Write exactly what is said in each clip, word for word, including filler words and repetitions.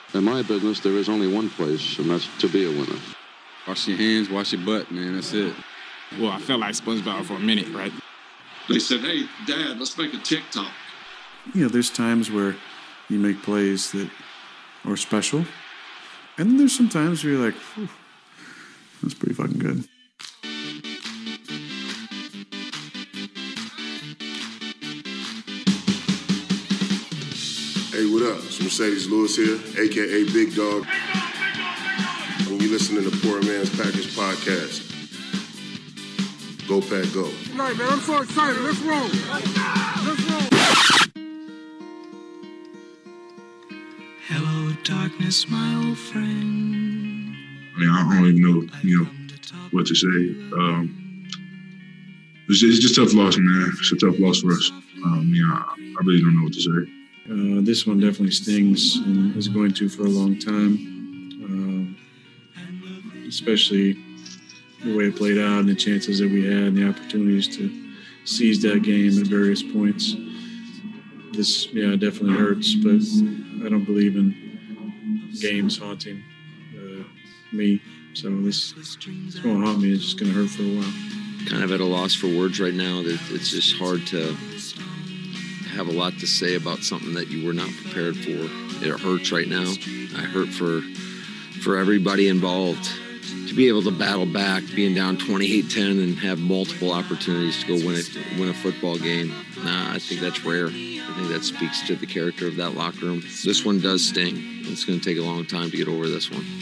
In my business, there is only one place, and that's to be a winner. Wash your hands, wash your butt, man. That's it. Well, I felt like SpongeBob for a minute, right? They said, hey, Dad, let's make a TikTok. You know, there's times where you make plays that are special. And then there's some times where you're like, that's pretty fucking good. Hey, what up? It's Mercedes Lewis here, a k a. Big Dog. And you're listening to Poor Man's Packers Podcast. Go, Pack, go. All right, man, I'm so excited. Let's roll. Let's roll. Hello, darkness, my old friend. I mean, I don't even know, you know, what to say. Um, it's, just, it's just a tough loss, man. It's a tough loss for us. Um, yeah, I, I really don't know what to say. Uh, this one definitely stings and is going to for a long time, um, especially the way it played out and the chances that we had and the opportunities to seize that game at various points. This, yeah, definitely hurts, but I don't believe in games haunting uh, me. So this, this won't haunt me. It's just going to hurt for a while. Kind of at a loss for words right now. That it's just hard to have a lot to say about something that you were not prepared for. It hurts right now. I hurt for for everybody involved. To be able to battle back, being down twenty-eight ten and have multiple opportunities to go win a, win a football game, nah, I think that's rare. I think that speaks to the character of that locker room. This one does sting. It's going to take a long time to get over this one.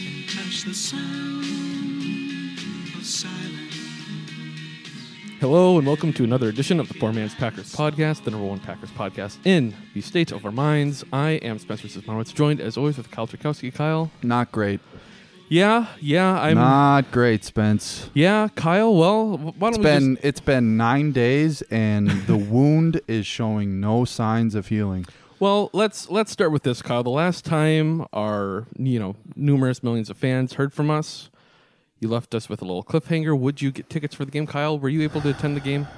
Hello and welcome to another edition of the Poor Man's Packers Podcast, the number one Packers podcast in the state of our minds. I am Spencer Sismanowitz, joined as always with Kyle Tchaikovsky. Kyle? Not great. Yeah, yeah, I'm... Not great, Spence. Yeah, Kyle, well, why don't it's we been, just... It's been nine days, and the wound is showing no signs of healing. Well, let's let's start with this, Kyle. The last time our, you know, numerous millions of fans heard from us, you left us with a little cliffhanger. Would you get tickets for the game, Kyle? Were you able to attend the game?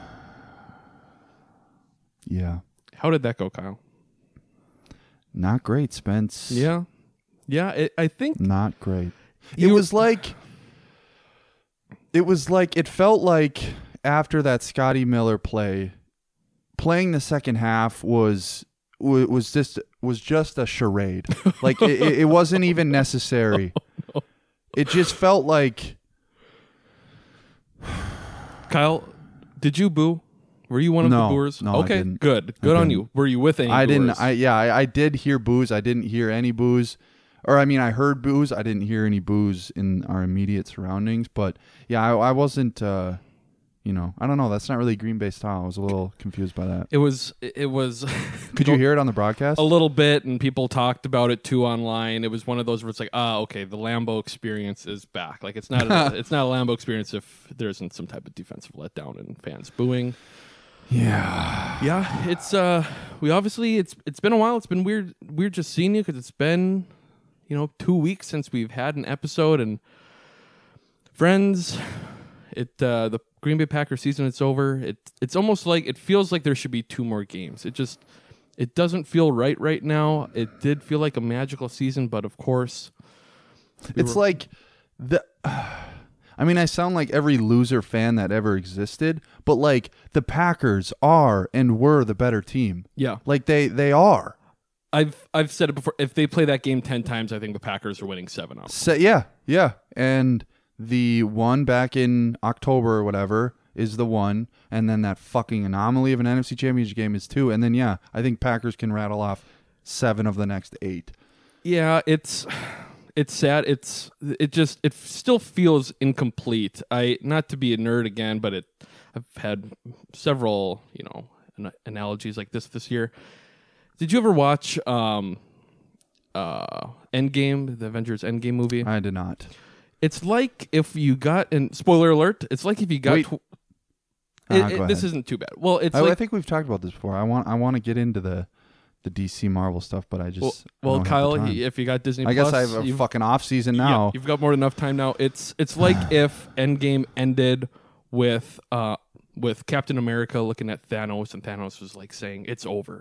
Yeah. How did that go, Kyle? Not great, Spence. Yeah. Yeah, it, I think... Not great. It was like... It was like... It felt like after that Scotty Miller play, playing the second half was... was just was just a charade. Like, it, it wasn't even necessary. no, no. It just felt like... Kyle, did you boo? Were you one of no, the booers? No, okay, I didn't. good. Good I on didn't. you. Were you with any I booers? didn't. I Yeah, I, I did hear boos. I didn't hear any boos. Or, I mean, I heard boos. I didn't hear any boos in our immediate surroundings. But, yeah, I, I wasn't... Uh, You know, I don't know. That's not really Green Bay style. I was a little confused by that. It was, it was. Could you hear it on the broadcast? A little bit, and people talked about it too online. It was one of those where it's like, ah, okay, the Lambeau experience is back. Like it's not, a, it's not a Lambeau experience if there isn't some type of defensive letdown and fans booing. Yeah, yeah. It's uh, we obviously it's it's been a while. It's been weird, weird just seeing you because it's been, you know, two weeks since we've had an episode and friends. It uh, the Green Bay Packers season, it's over. It it's almost like it feels like there should be two more games. It just it doesn't feel right right now. It did feel like a magical season, but of course, we it's were... like the. Uh, I mean, I sound like every loser fan that ever existed, but like the Packers are and were the better team. Yeah, like they they are. I've I've said it before. If they play that game ten times, I think the Packers are winning seven of them. So, yeah, yeah, and. The one back in October or whatever is the one, and then that fucking anomaly of an N F C Championship game is two, and then, yeah, I think Packers can rattle off seven of the next eight. Yeah, it's it's sad. It's it just it still feels incomplete. I not to be a nerd again, but it I've had several, you know, an, analogies like this this year. Did you ever watch um, uh, Endgame, the Avengers Endgame movie? I did not. It's like if you got, and spoiler alert, it's like if you got, tw- uh, it, it, this isn't too bad. Well, it's I, like, I think we've talked about this before. I want I want to get into the, the D C Marvel stuff, but I just, well, I well don't Kyle, have the time. if you got Disney I Plus, guess I have a fucking off season now. Yeah, you've got more than enough time now. It's, it's like if Endgame ended with, uh, with Captain America looking at Thanos and Thanos was like saying, it's over.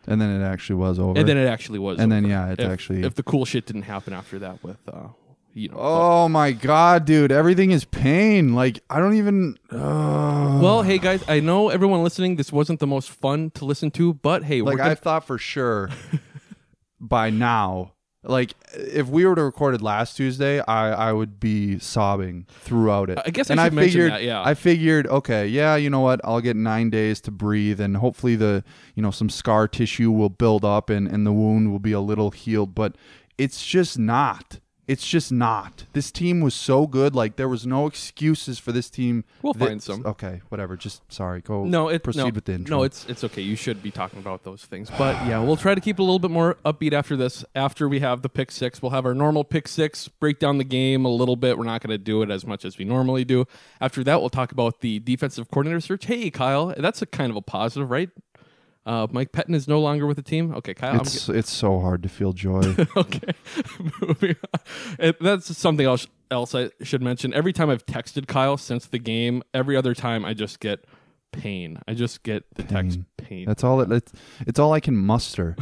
And then it actually was over. And then it actually was. And over. then yeah, it's if, actually if the cool shit didn't happen after that with uh, you know. Oh my god, dude! Everything is pain. Like I don't even. Uh... Well, hey guys, I know everyone listening. This wasn't the most fun to listen to, but hey, like we're gonna... I thought for sure by now. Like if we were to record it last Tuesday, I, I would be sobbing throughout it. I guess I and should I mention figured, that, yeah. I figured, okay, yeah, you know what? I'll get nine days to breathe, and hopefully the you know some scar tissue will build up, and, and the wound will be a little healed. But it's just not. It's just not. This team was so good. Like there was no excuses for this team. We'll that, find some. Okay, whatever. Just sorry. Go. No, it, proceed no, with the intro. No, it's it's okay. You should be talking about those things. But yeah, we'll try to keep it a little bit more upbeat after this. After we have the pick six, we'll have our normal pick six, break down the game a little bit. We're not going to do it as much as we normally do. After that, we'll talk about the defensive coordinator search. Hey, Kyle, that's a kind of a positive, right? Uh, Mike Pettin is no longer with the team. Okay, Kyle. It's I'm it's so hard to feel joy. Okay, moving on. It, that's something else. Else I should mention. Every time I've texted Kyle since the game, every other time I just get pain. I just get the pain. text pain. That's all. It, it's it's all I can muster.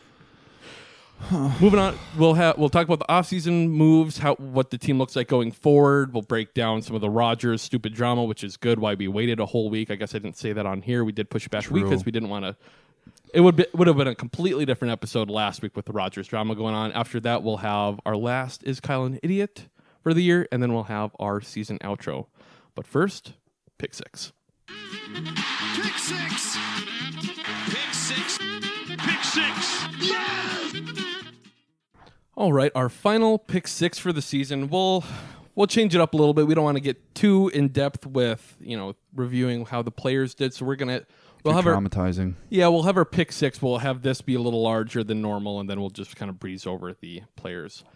Moving on, we'll have we'll talk about the offseason moves, how what the team looks like going forward. We'll break down some of the Rodgers stupid drama, which is good. Why we waited a whole week. I guess I didn't say that on here. We did push it back a week because we didn't want to. It would be, would have been a completely different episode last week with the Rodgers drama going on. After that, we'll have our last Is Kyle an Idiot for the year, and then we'll have our season outro. But first, pick six. Pick six. Pick six. Pick six. Yes! All right, our final pick six for the season. We'll we'll change it up a little bit. We don't want to get too in depth with you know reviewing how the players did. So we're gonna we'll have traumatizing. Our, yeah, we'll have our pick six. We'll have this be a little larger than normal, and then we'll just kind of breeze over the players.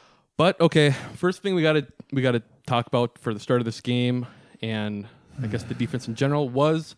But okay, first thing we gotta we gotta talk about for the start of this game, and I guess the defense in general was.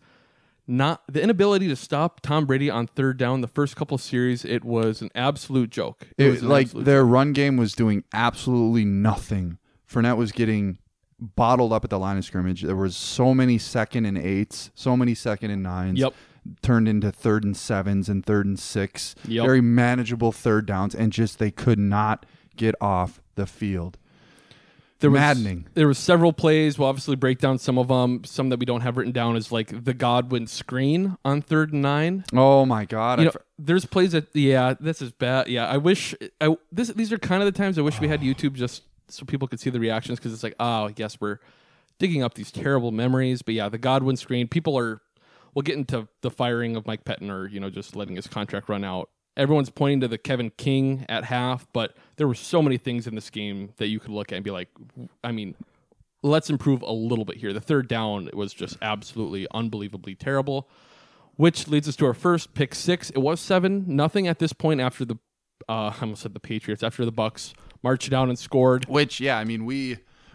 Not the inability to stop Tom Brady on third down. The first couple of series, it was an absolute joke. It, it was like their joke. run game was doing absolutely nothing. Fournette was getting bottled up at the line of scrimmage. There was so many second and eights, so many second and nines. Yep. Turned into third and sevens and third and six. Yep. Very manageable third downs, and just they could not get off the field. There was, Maddening. There was several plays. We'll obviously break down some of them. Some that we don't have written down is like the Godwin screen on third and nine. Oh my God! You know, there's plays that yeah, this is bad. Yeah, I wish I this these are kind of the times I wish we had YouTube just so people could see the reactions because it's like oh yes we're digging up these terrible memories. But yeah, the Godwin screen. People are. We'll get into the firing of Mike Pettin or you know just letting his contract run out. Everyone's pointing to the Kevin King at half, but there were so many things in this game that you could look at and be like, I mean, let's improve a little bit here. The third down was just absolutely unbelievably terrible, which leads us to our first pick six. It was seven nothing at this point after the, uh, I almost said the Patriots, after the Bucks marched down and scored. Which, yeah, I mean, we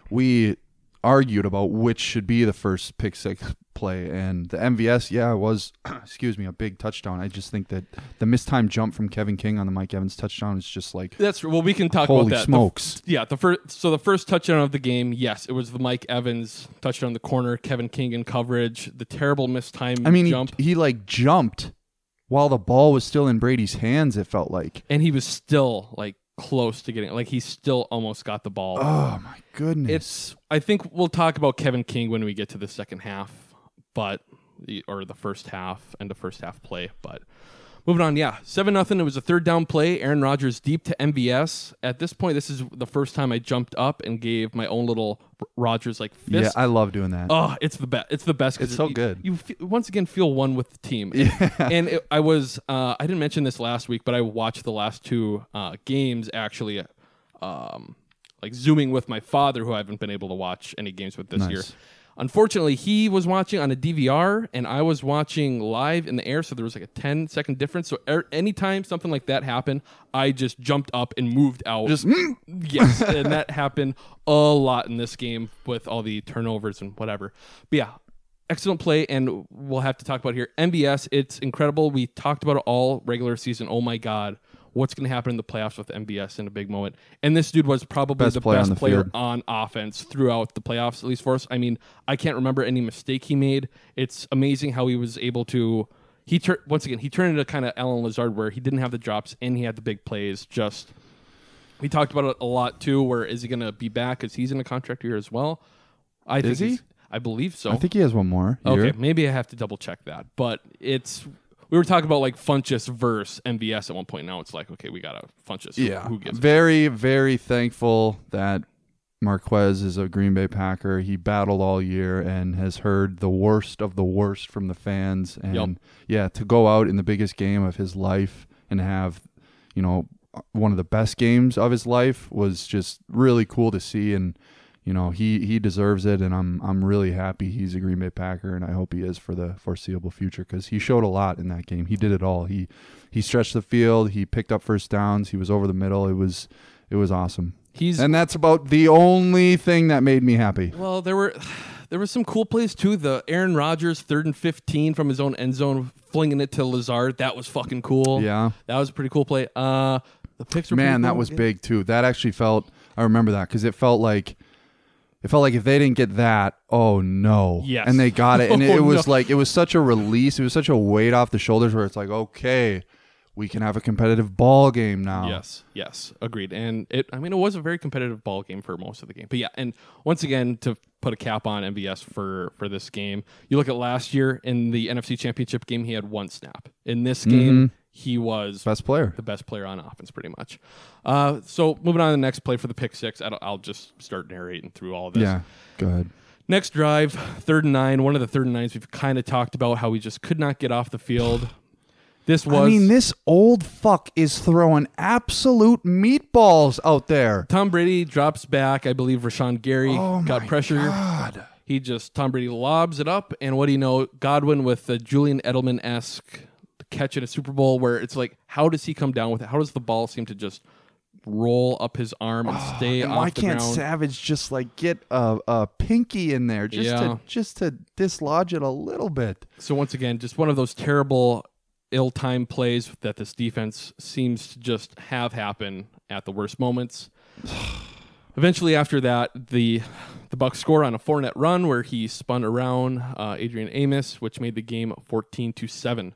we argued about which should be the first pick six play, and the M V S, yeah, it was, excuse me, a big touchdown. I just think that the mistimed jump from Kevin King on the Mike Evans touchdown is just like that's well, we can talk holy about that. Smokes, the, yeah. The first, so the first touchdown of the game, yes, it was the Mike Evans touchdown in the corner, Kevin King in coverage, the terrible mistimed I mean, jump. He, he like jumped while the ball was still in Brady's hands. It felt like, and he was still like close to getting like he still almost got the ball. Oh my goodness! It's. I think we'll talk about Kevin King when we get to the second half, but. The, or the first half and the first half play, but moving on, yeah, seven nothing. It was a third down play. Aaron Rodgers deep to M V S. At this point, this is the first time I jumped up and gave my own little Rodgers like fist. Yeah, I love doing that. Oh, it's the best. It's the best. It's so you, good. You f- once again feel one with the team. Yeah. And it, I was uh, I didn't mention this last week, but I watched the last two uh, games actually, um, like zooming with my father, who I haven't been able to watch any games with this Nice. year. Unfortunately, he was watching on a D V R, and I was watching live in the air, so there was like a ten second difference. So er, anytime something like that happened, I just jumped up and moved out. Just yes, and that happened a lot in this game with all the turnovers and whatever. But yeah, excellent play, and we'll have to talk about it here. M V S, it's incredible. We talked about it all regular season. Oh my God. What's going to happen in the playoffs with M V S in a big moment? And this dude was probably Best the player best on the player field. on offense throughout the playoffs, at least for us. I mean, I can't remember any mistake he made. It's amazing how he was able to he tur- once again he turned into kind of Alan Lazard, where he didn't have the drops and he had the big plays. Just we talked about it a lot too. Where is he going to be back? Because he's in a contract year as well. I Is think he? he's- I believe so. I think he has one more year. Okay, maybe I have to double check that. But it's we were talking about like Funchess versus M V S at one point. Now it's like, okay, we got a Funchess. Yeah, who gives? very, very thankful that Marquez is a Green Bay Packer. He battled all year and has heard the worst of the worst from the fans. And Yep. yeah, to go out in the biggest game of his life and have, you know, one of the best games of his life was just really cool to see. And you know, he, he deserves it, and I'm I'm really happy he's a Green Bay Packer, and I hope he is for the foreseeable future because he showed a lot in that game. He did it all. He he stretched the field. He picked up first downs. He was over the middle. It was it was awesome. He's and that's about the only thing that made me happy. Well, there were there were some cool plays too. The Aaron Rodgers third and fifteen from his own end zone, flinging it to Lazard. That was fucking cool. Yeah, that was a pretty cool play. Uh, the picks were man, pretty that cool. was big too. That actually felt. I remember that because it felt like. It felt like if they didn't get that, oh no. Yes. And they got it. And it, Oh, it was no. like, it was such a release. It was such a weight off the shoulders where it's like, okay, we can have a competitive ball game now. Yes, yes, agreed. And it, I mean, it was a very competitive ball game for most of the game. But yeah, and once again, to put a cap on M V S for for this game, you look at last year in the N F C Championship game, he had one snap. In this game, Mhm. he was Best player. the best player on offense, pretty much. Uh, so moving on to the next play for the pick six, I'll, I'll just start narrating through all of this. Yeah, go ahead. Next drive, third and nine. One of the third and nines we've kind of talked about how we just could not get off the field. This was. I mean, this old fuck is throwing absolute meatballs out there. Tom Brady drops back. I believe Rashawn Gary Oh got my pressure. God. He just, Tom Brady lobs it up. And what do you know? Godwin with the Julian Edelman-esque catch in a Super Bowl where it's like, how does he come down with it? How does the ball seem to just roll up his arm and stay And off why the can't ground? Savage just like get a, a pinky in there just Yeah. to just to dislodge it a little bit? So once again, just one of those terrible, ill-timed plays that this defense seems to just have happen at the worst moments. Eventually, after that, the the Bucs score on a four-net run where he spun around uh, Adrian Amos, which made the game fourteen to seven.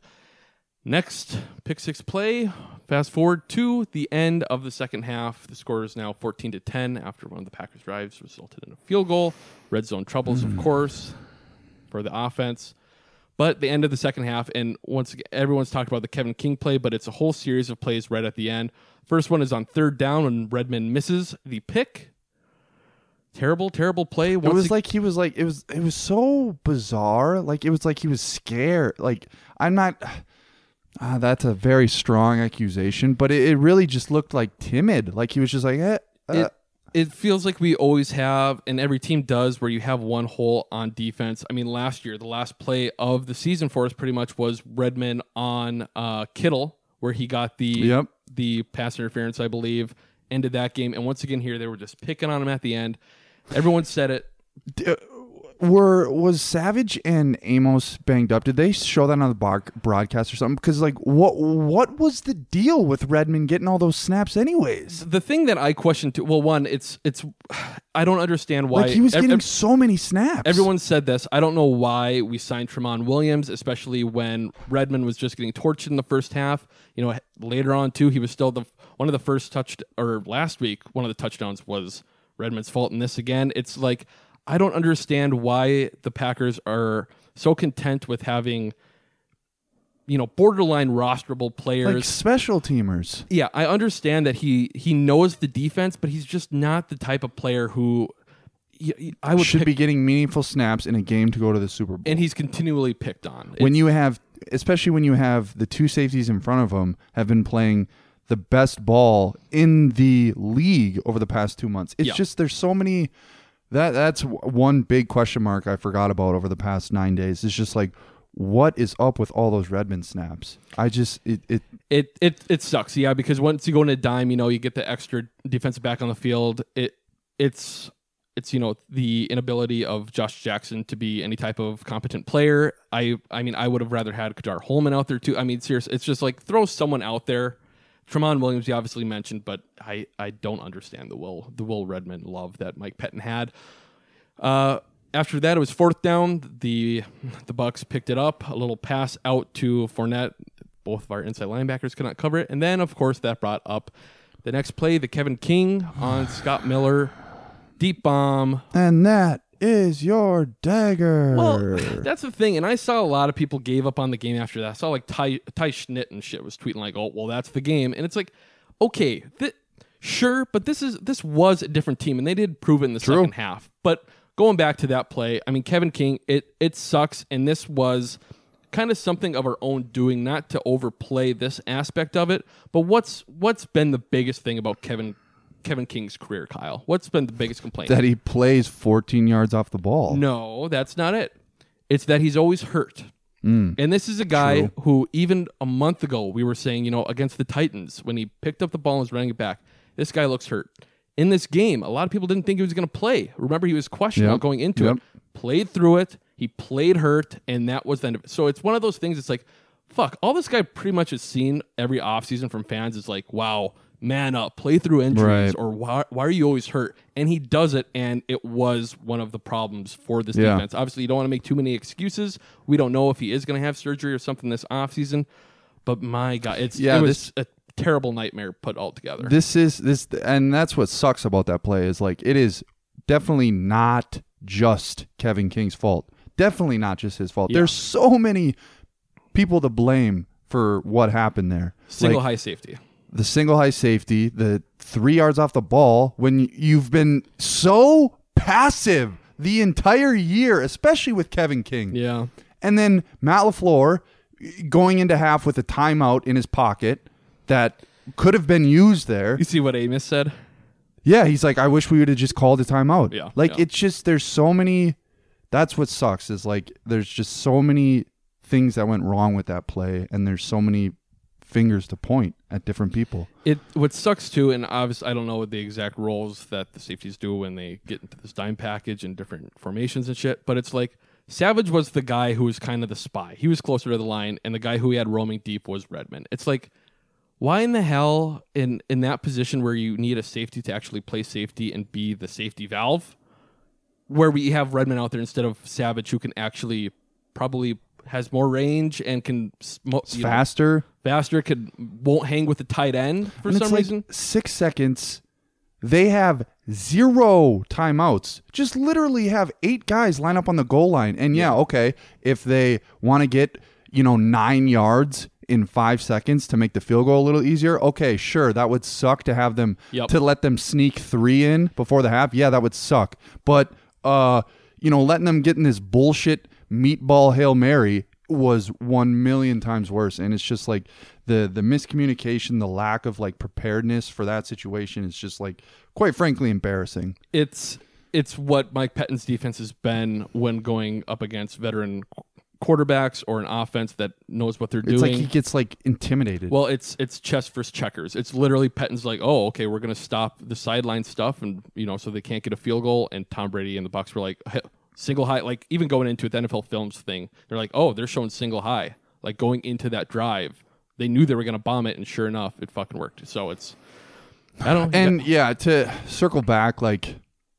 Next, pick six play. Fast forward to the end of the second half. The score is now fourteen to ten after one of the Packers' drives resulted in a field goal. Red zone troubles, of course, for the offense. But the end of the second half, and once again, everyone's talked about the Kevin King play, but it's a whole series of plays right at the end. First one is on third down when Redmond misses the pick. Terrible, terrible play. It Once was ag- like he was like it was it was so bizarre. Like it was like he was scared. Like I'm not. Ah, that's a very strong accusation, but it, it really just looked like timid. Like he was just like, eh, uh, it, it feels like we always have, and every team does, where you have one hole on defense. I mean, last year, the last play of the season for us pretty much was Redmond on uh, Kittle, were he got the Yep. the pass interference, I believe, ended that game. And once again here, they were just picking on him at the end. Everyone said it. D- Were was Savage and Amos banged up? Did they show that on the bar- broadcast or something? Because like, what what was the deal with Redmond getting all those snaps, anyways? The thing that I question too, well, one, it's it's, I don't understand why Like he was ev- getting ev- so many snaps. Everyone said this. I don't know why we signed Tremont Williams, especially when Redmond was just getting torched in the first half. You know, later on too, he was still the one of the first touch or last week. One of the touchdowns was Redmond's fault. And this again, it's like I don't understand why the Packers are so content with having, you know, borderline rosterable players. like special teamers. Yeah, I understand that he he knows the defense, but he's just not the type of player who y- y- I would should pick, be getting meaningful snaps in a game to go to the Super Bowl. and he's continually picked on. when It's- you have, especially when you have the two safeties in front of him have been playing the best ball in the league over the past two months. It's Yeah. just there's so many. That that's one big question mark I forgot about over the past nine days. It's just like, what is up with all those Redmond snaps? I just it it It it it sucks, yeah, because once you go into dime, you know, you get the extra defensive back on the field. It it's it's you know the inability of Josh Jackson to be any type of competent player. I I mean I would have rather had Kadar Holman out there too. I mean seriously, it's just like throw someone out there. Tremont Williams, you obviously mentioned, but I, I don't understand the Will the Will Redmond love that Mike Pettin had. Uh, after that, it was fourth down. The the Bucs picked it up, a little pass out to Fournette. Both of our inside linebackers could not cover it. And then, of course, that brought up the next play, the Kevin King on Scott Miller. Deep bomb. And that is your dagger. Well, that's the thing. And I saw a lot of people gave up on the game after that. I saw like Ty, Ty Schnitt and shit was tweeting like, oh, well, that's the game. And it's like, okay, th- sure, but this is this was a different team. And they did prove it in the True. second half. But going back to that play, I mean, Kevin King, it it sucks. And this was kind of something of our own doing, not to overplay this aspect of it. But what's what's been the biggest thing about Kevin Kevin King's career, Kyle? What's been the biggest complaint? That he plays fourteen yards off the ball. No, that's not it. It's that he's always hurt. Mm, and this is a guy true. who, even a month ago, we were saying, you know, against the Titans, when he picked up the ball and was running it back, this guy looks hurt. In this game, a lot of people didn't think he was going to play. Remember, he was questionable Yep. going into Yep. it. Played through it. He played hurt, and that was the end of it. So it's one of those things, it's like, fuck, all this guy pretty much has seen every offseason from fans is like, wow, man up, play through injuries, Right. or why, why are you always hurt? And he does it, and it was one of the problems for this Yeah. defense. Obviously, you don't want to make too many excuses. We don't know if he is going to have surgery or something this offseason, but my God, it's Yeah, it was a terrible nightmare put all together. This is this, and that's what sucks about that play is like it is definitely not just Kevin King's fault. Definitely not just his fault. Yeah. There's so many people to blame for what happened there. Single Like, high safety. the single high safety, the three yards off the ball when you've been so passive the entire year, especially with Kevin King. Yeah. And then Matt LaFleur going into half with a timeout in his pocket that could have been used there. You see what Amos said? Yeah, he's like, I wish we would have just called a timeout. Yeah, Like, yeah. it's just, there's so many, that's what sucks is like, there's just so many things that went wrong with that play, and there's so many fingers to point at different people. It what sucks too, and obviously I don't know what the exact roles that the safeties do when they get into this dime package and different formations and shit, but it's like Savage was the guy who was kind of the spy. He was closer to the line, and the guy who he had roaming deep was Redmond. It's like, why in the hell in, in that position where you need a safety to actually play safety and be the safety valve, where we have Redmond out there instead of Savage, who can actually probably has more range and can sm- you know, Faster. faster, could won't hang with the tight end for And some it's like reason. Six seconds. They have zero timeouts. Just literally have eight guys line up on the goal line. And yeah, okay, if they want to get, you know, nine yards in five seconds to make the field goal a little easier, okay, sure, that would suck to have them, Yep. to let them sneak three in before the half. Yeah, that would suck. But, uh, you know, letting them get in this bullshit meatball Hail Mary was one million times worse. And it's just like the the miscommunication, the lack of like preparedness for that situation is just like, quite frankly, embarrassing. It's it's what Mike Pettine's defense has been when going up against veteran qu- quarterbacks or an offense that knows what they're It's doing. like he gets like intimidated. Well, it's it's chess versus checkers. It's literally Pettine's like, oh, okay, we're gonna stop the sideline stuff, and you know, so they can't get a field goal. And Tom Brady and the Bucs were like, hey, single high. Like even going into it, the N F L Films thing, they're like, oh, they're showing single high. Like going into that drive, they knew they were gonna bomb it, and sure enough, it fucking worked. So it's, I don't. And yeah, to circle back, like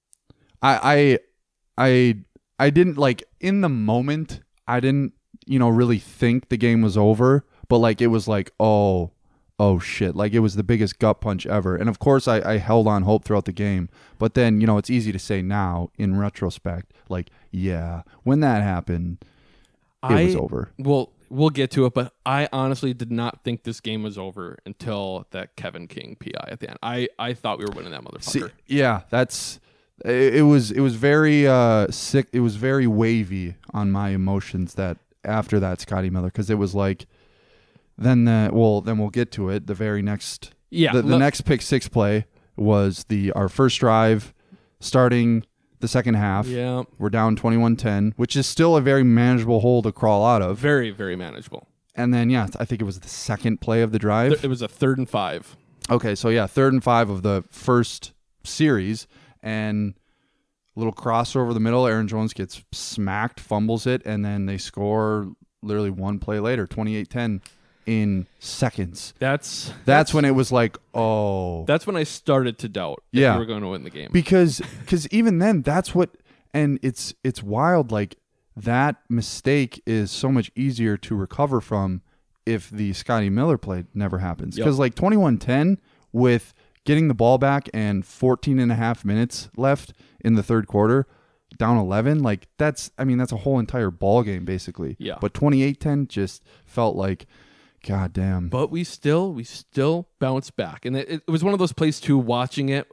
I I I I didn't like in the moment. I didn't, you know, really think the game was over, but like it was like, oh, oh shit, like it was the biggest gut punch ever. And of course, I, I held on hope throughout the game. But then, you know, it's easy to say now in retrospect, like, yeah, when that happened, it I, was over. Well, we'll get to it, but I honestly did not think this game was over until that Kevin King P I at the end. I, I thought we were winning that motherfucker. See, yeah, that's it, it was it was very uh sick. It was very wavy on my emotions that after that Scotty Miller, because it was like then the well then we'll get to it. The very next Yeah, the, the look- next pick six play was the our first drive starting the second half. Yeah. We're down twenty-one ten, which is still a very manageable hole to crawl out of. Very, very manageable. And then yeah, I think it was the second play of the drive. Th- It was a third and five. Okay, so yeah, third and five of the first series, and a little crossover over the middle. Aaron Jones gets smacked, fumbles it, and then they score literally one play later, twenty-eight ten in seconds. That's That's, that's when it was like, oh. That's when I started to doubt if Yeah. we were going to win the game. Because cause even then, that's what, And it's it's wild. Like that mistake is so much easier to recover from if the Scotty Miller play never happens. Because Yep. like twenty-one ten with getting the ball back and fourteen and a half minutes left in the third quarter, down eleven, like that's, I mean, that's a whole entire ball game basically. Yeah. But twenty-eight ten just felt like, God damn. But we still, we still bounced back. And it, it was one of those plays too, watching it.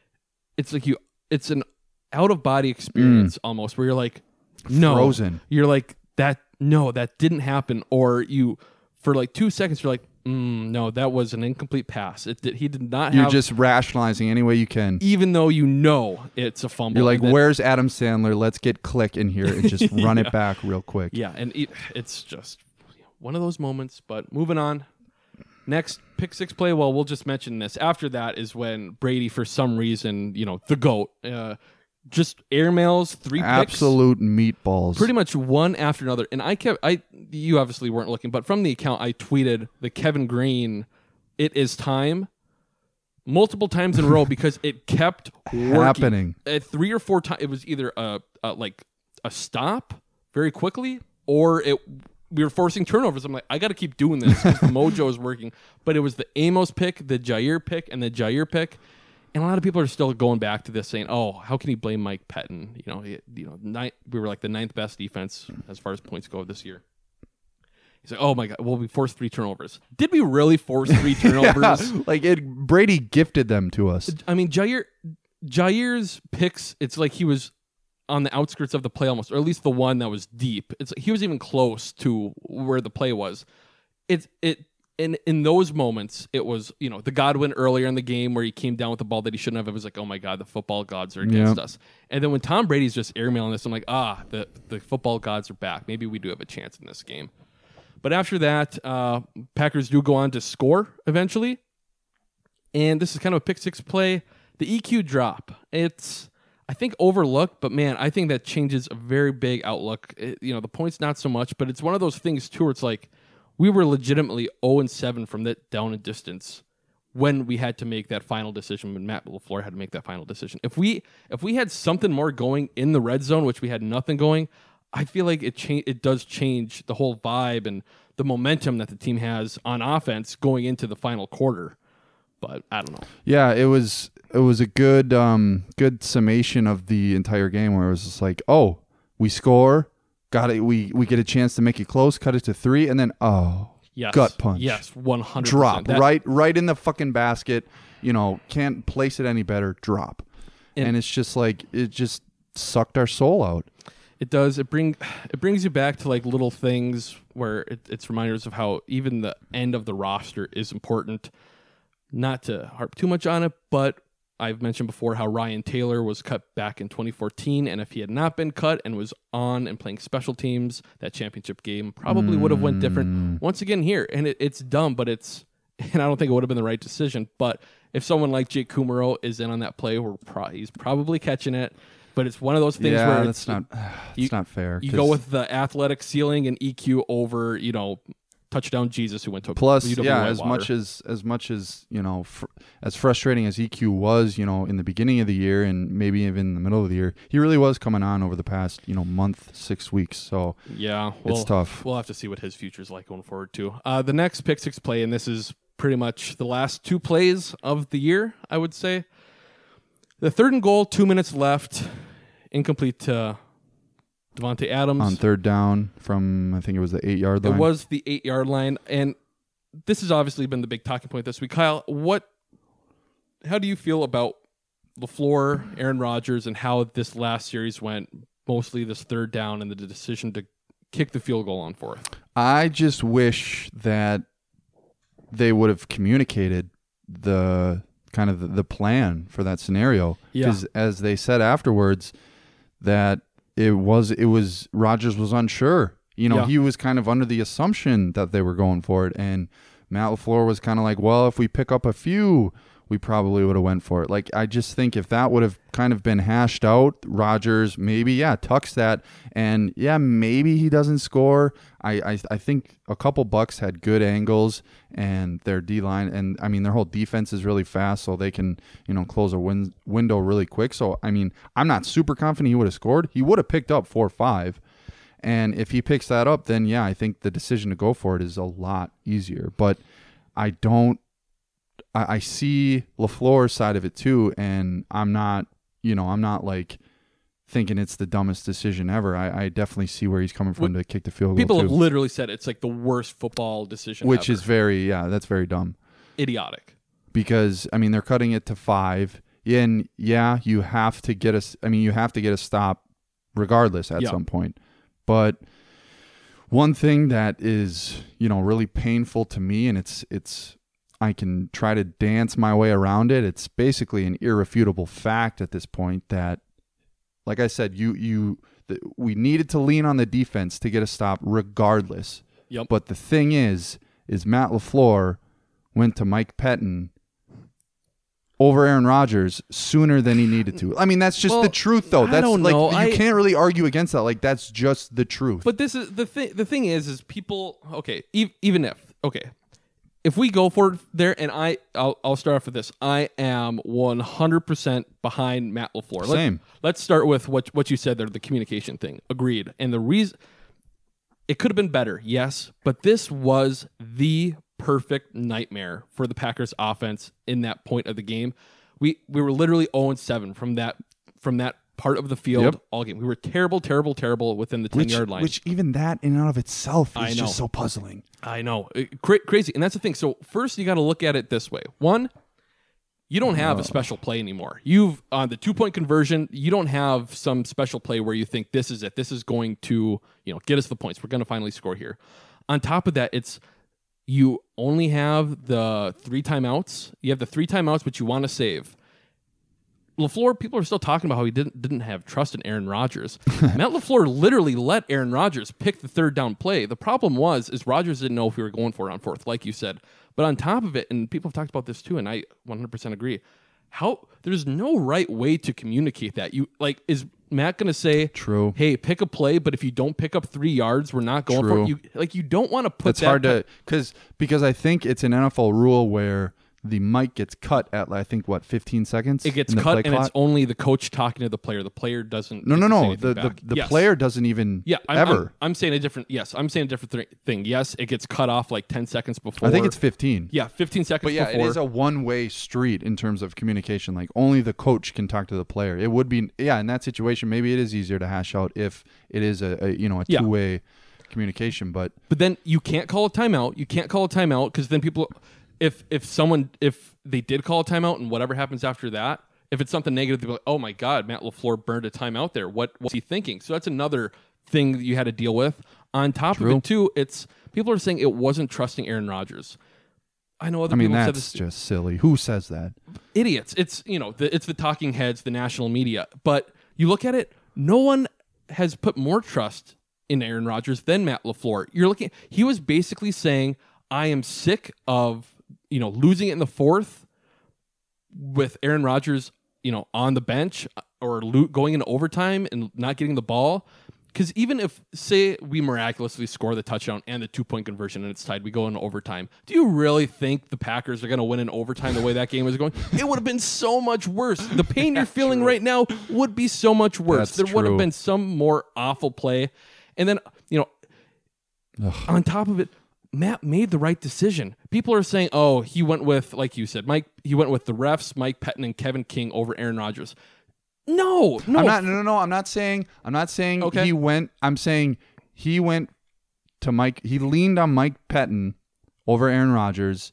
It's like you, it's an out of body experience Mm. almost where you're like, no, Frozen. You're like that. No, that didn't happen. Or you, for like two seconds, you're like, mm, no, that was an incomplete pass. It did, he did not You're have, just rationalizing any way you can. even though you know it's a fumble. You're like, And then- where's Adam Sandler? Let's get Click in here and just run Yeah. it back real quick. Yeah, and it, it's just one of those moments. But moving on. Next pick six play. Well, we'll just mention this. After that is when Brady, for some reason, you know, the GOAT, uh, just airmails three picks. Absolute meatballs. Pretty much one after another. And I kept, I, you obviously weren't looking, but from the account, I tweeted the Kevin Green, it is time, multiple times in a row because it kept working. Happening. At three or four times, it was either a, a like a stop very quickly, or it we were forcing turnovers. I'm like, I got to keep doing this because the mojo is working. But it was the Amos pick, the Jair pick, and the Jair pick. And a lot of people are still going back to this, saying, "Oh, how can he blame Mike Pettin? You know, he, you know, ninth, we were like the ninth best defense as far as points go this year." He's like, "Oh my God, well, we forced three turnovers. Did we really force three turnovers? Yeah, like it, Brady gifted them to us. I mean, Jair, Jair's picks. It's like he was on the outskirts of the play almost, or at least the one that was deep. It's he was even close to where the play was. It's it." In in those moments, it was, you know, the Godwin earlier in the game where he came down with the ball that he shouldn't have. It was like, oh my God, the football gods are against Yeah. us. And then when Tom Brady's just airmailing this, I'm like, ah, the, the football gods are back. Maybe we do have a chance in this game. But after that, uh, Packers do go on to score eventually. And this is kind of a pick six play. The E Q drop. It's, I think, overlooked, but man, I think that changes a very big outlook. It, you know, the points not so much, but it's one of those things too where it's like, we were legitimately oh and seven from that down and distance when we had to make that final decision, when Matt LaFleur had to make that final decision. If we if we had something more going in the red zone, which we had nothing going, I feel like it cha- it does change the whole vibe and the momentum that the team has on offense going into the final quarter. But I don't know. Yeah, it was it was a good um good summation of the entire game where it was just like, oh, we score. Got it. We we get a chance to make it close, cut it to three, and then oh, Yes. gut punch. Yes, one hundred percent. Drop That- right right in the fucking basket. You know, can't place it any better. Drop, And- and, it's just like it just sucked our soul out. It does. It bring it brings you back to like little things where it, it's reminders of how even the end of the roster is important. Not to harp too much on it, but I've mentioned before how Ryan Taylor was cut back in twenty fourteen, and if he had not been cut and was on and playing special teams, that championship game probably would have went different. Once again here, and it, it's dumb, but it's, and I don't think it would have been the right decision. But if someone like Jake Kumaro is in on that play, we're pro- he's probably catching it. But it's one of those things Yeah, where that's it's not you- it's not fair. You 'cause go with the athletic ceiling and E Q over, you know, touchdown Jesus who went to plus, U W yeah, Whitewater. as much as as much as you know, fr- as frustrating as E Q was, you know, in the beginning of the year and maybe even in the middle of the year, he really was coming on over the past you know month, six weeks. So yeah, we'll, it's tough. We'll have to see what his future's like going forward too. Uh, the next pick six play, and this is pretty much the last two plays of the year, I would say. The third and goal, two minutes left, incomplete to Devontae Adams. On third down from I think it was the eight yard line. It was the eight yard line, and this has obviously been the big talking point this week. Kyle, what? How do you feel about LaFleur, Aaron Rodgers, and how this last series went? Mostly this third down and the decision to kick the field goal on fourth. I just wish that they would have communicated the kind of the, the plan for that scenario. Yeah. Because as they said afterwards, that it was it was Rodgers was unsure. You know, Yeah. he was kind of under the assumption that they were going for it, and Matt LaFleur was kind of like, well, if we pick up a few, we probably would have went for it. Like, I just think if that would have kind of been hashed out, Rodgers maybe, yeah, tucks that. And, yeah, maybe he doesn't score. I, I, I think a couple Bucks had good angles, and their D-line, and, I mean, their whole defense is really fast, so they can, you know, close a win- window really quick. So, I mean, I'm not super confident he would have scored. He would have picked up four or five. And if he picks that up, then, yeah, I think the decision to go for it is a lot easier. But I don't, I, I see LaFleur's side of it too, and I'm not, you know, I'm not like thinking it's the dumbest decision ever. I, I definitely see where he's coming from to kick the field goal. People too. have literally said it's like the worst football decision Which ever. is very, yeah, that's very dumb. Idiotic. Because, I mean, they're cutting it to five. And, yeah, you have to get a, I mean, you have to get a stop regardless at Yeah. some point. But one thing that is, you know, really painful to me, and it's, it's, I can try to dance my way around it. It's basically an irrefutable fact at this point that, like I said, you, you, the, we needed to lean on the defense to get a stop regardless. Yep. But the thing is, is Matt LaFleur went to Mike Pettin over Aaron Rodgers sooner than he needed to. I mean, that's just Well, the truth, though. I That's don't like know. you I- can't really argue against that. Like, that's just the truth. But this is the thing. The thing is, is people okay? E- even if okay, if we go for it there, and I, I'll, I'll start off with this. I am one hundred percent behind Matt LaFleur. Let, Same. Let's start with what what you said there, the communication thing. Agreed. And the reason it could have been better, yes, but this was the perfect nightmare for the Packers offense in that point of the game. We we were literally oh and seven from that from that part of the field Yep. all game. We were terrible, terrible, terrible within the which, ten-yard line. which even that in and of itself I is know. just so puzzling. I know. It- cra- crazy. And that's the thing. So first you got to look at it this way. One, you don't have a special play anymore. You've on the two-point conversion, you don't have some special play where you think this is it. This is going to, you know, get us the points. We're going to finally score here. On top of that, it's you only have the three timeouts. You have the three timeouts, but you want to save. LaFleur, people are still talking about how he didn't didn't have trust in Aaron Rodgers. Matt LaFleur literally let Aaron Rodgers pick the third down play. The problem was is Rodgers didn't know if we were going for it on fourth, like you said. But on top of it, and people have talked about this too, and I one hundred percent agree. How there's no right way to communicate that. You like is Matt going to say, "True, hey, pick a play, but if you don't pick up three yards, we're not going True. for it." You like you don't want to put It's that hard to because because I think it's an N F L rule where the mic gets cut at I think what fifteen seconds. It gets in the cut, play and clock? it's only the coach talking to the player. The player doesn't. No, get no, to say no. anything The the, back. the Yes. player doesn't even Yeah, I'm, ever. I'm, I'm saying a different. Yes, I'm saying a different th- thing. Yes, it gets cut off like ten seconds before. I think it's fifteen. Yeah, fifteen seconds. But yeah, before. it is a one-way street in terms of communication. Like only the coach can talk to the player. It would be yeah. In that situation, maybe it is easier to hash out if it is a, a you know a Yeah. two-way communication. But But then you can't call a timeout. You can't call a timeout because then people, if if someone if they did call a timeout and whatever happens after that, if it's something negative, they'll be like, oh my God, Matt LaFleur burned a timeout there. What was he thinking? So that's another thing that you had to deal with. On top True. of it too, it's people are saying it wasn't trusting Aaron Rodgers. I know other I mean people have said that's this. just silly. Who says that? Idiots. It's you know the, it's the talking heads, the national media. But you look at it, no one has put more trust in Aaron Rodgers than Matt LaFleur. You're looking. He was basically saying, "I am sick of you know losing it in the fourth with Aaron Rodgers, you know, on the bench or lo- going into overtime and not getting the ball." Because even if, say, we miraculously score the touchdown and the two-point conversion and it's tied, we go into overtime, do you really think the Packers are going to win in overtime the way that game was going? It would have been so much worse. The pain you're feeling right now would be so much worse. That's there would have true. been some more awful play. And then, you know, on top of it, Matt made the right decision. People are saying, oh, he went with, like you said, Mike, he went with the refs, Mike Pettin and Kevin King over Aaron Rodgers. No, no. I'm not. No, no, no. I'm not saying. I'm not saying Okay. he went. I'm saying he went to Mike. He leaned on Mike Pettin over Aaron Rodgers.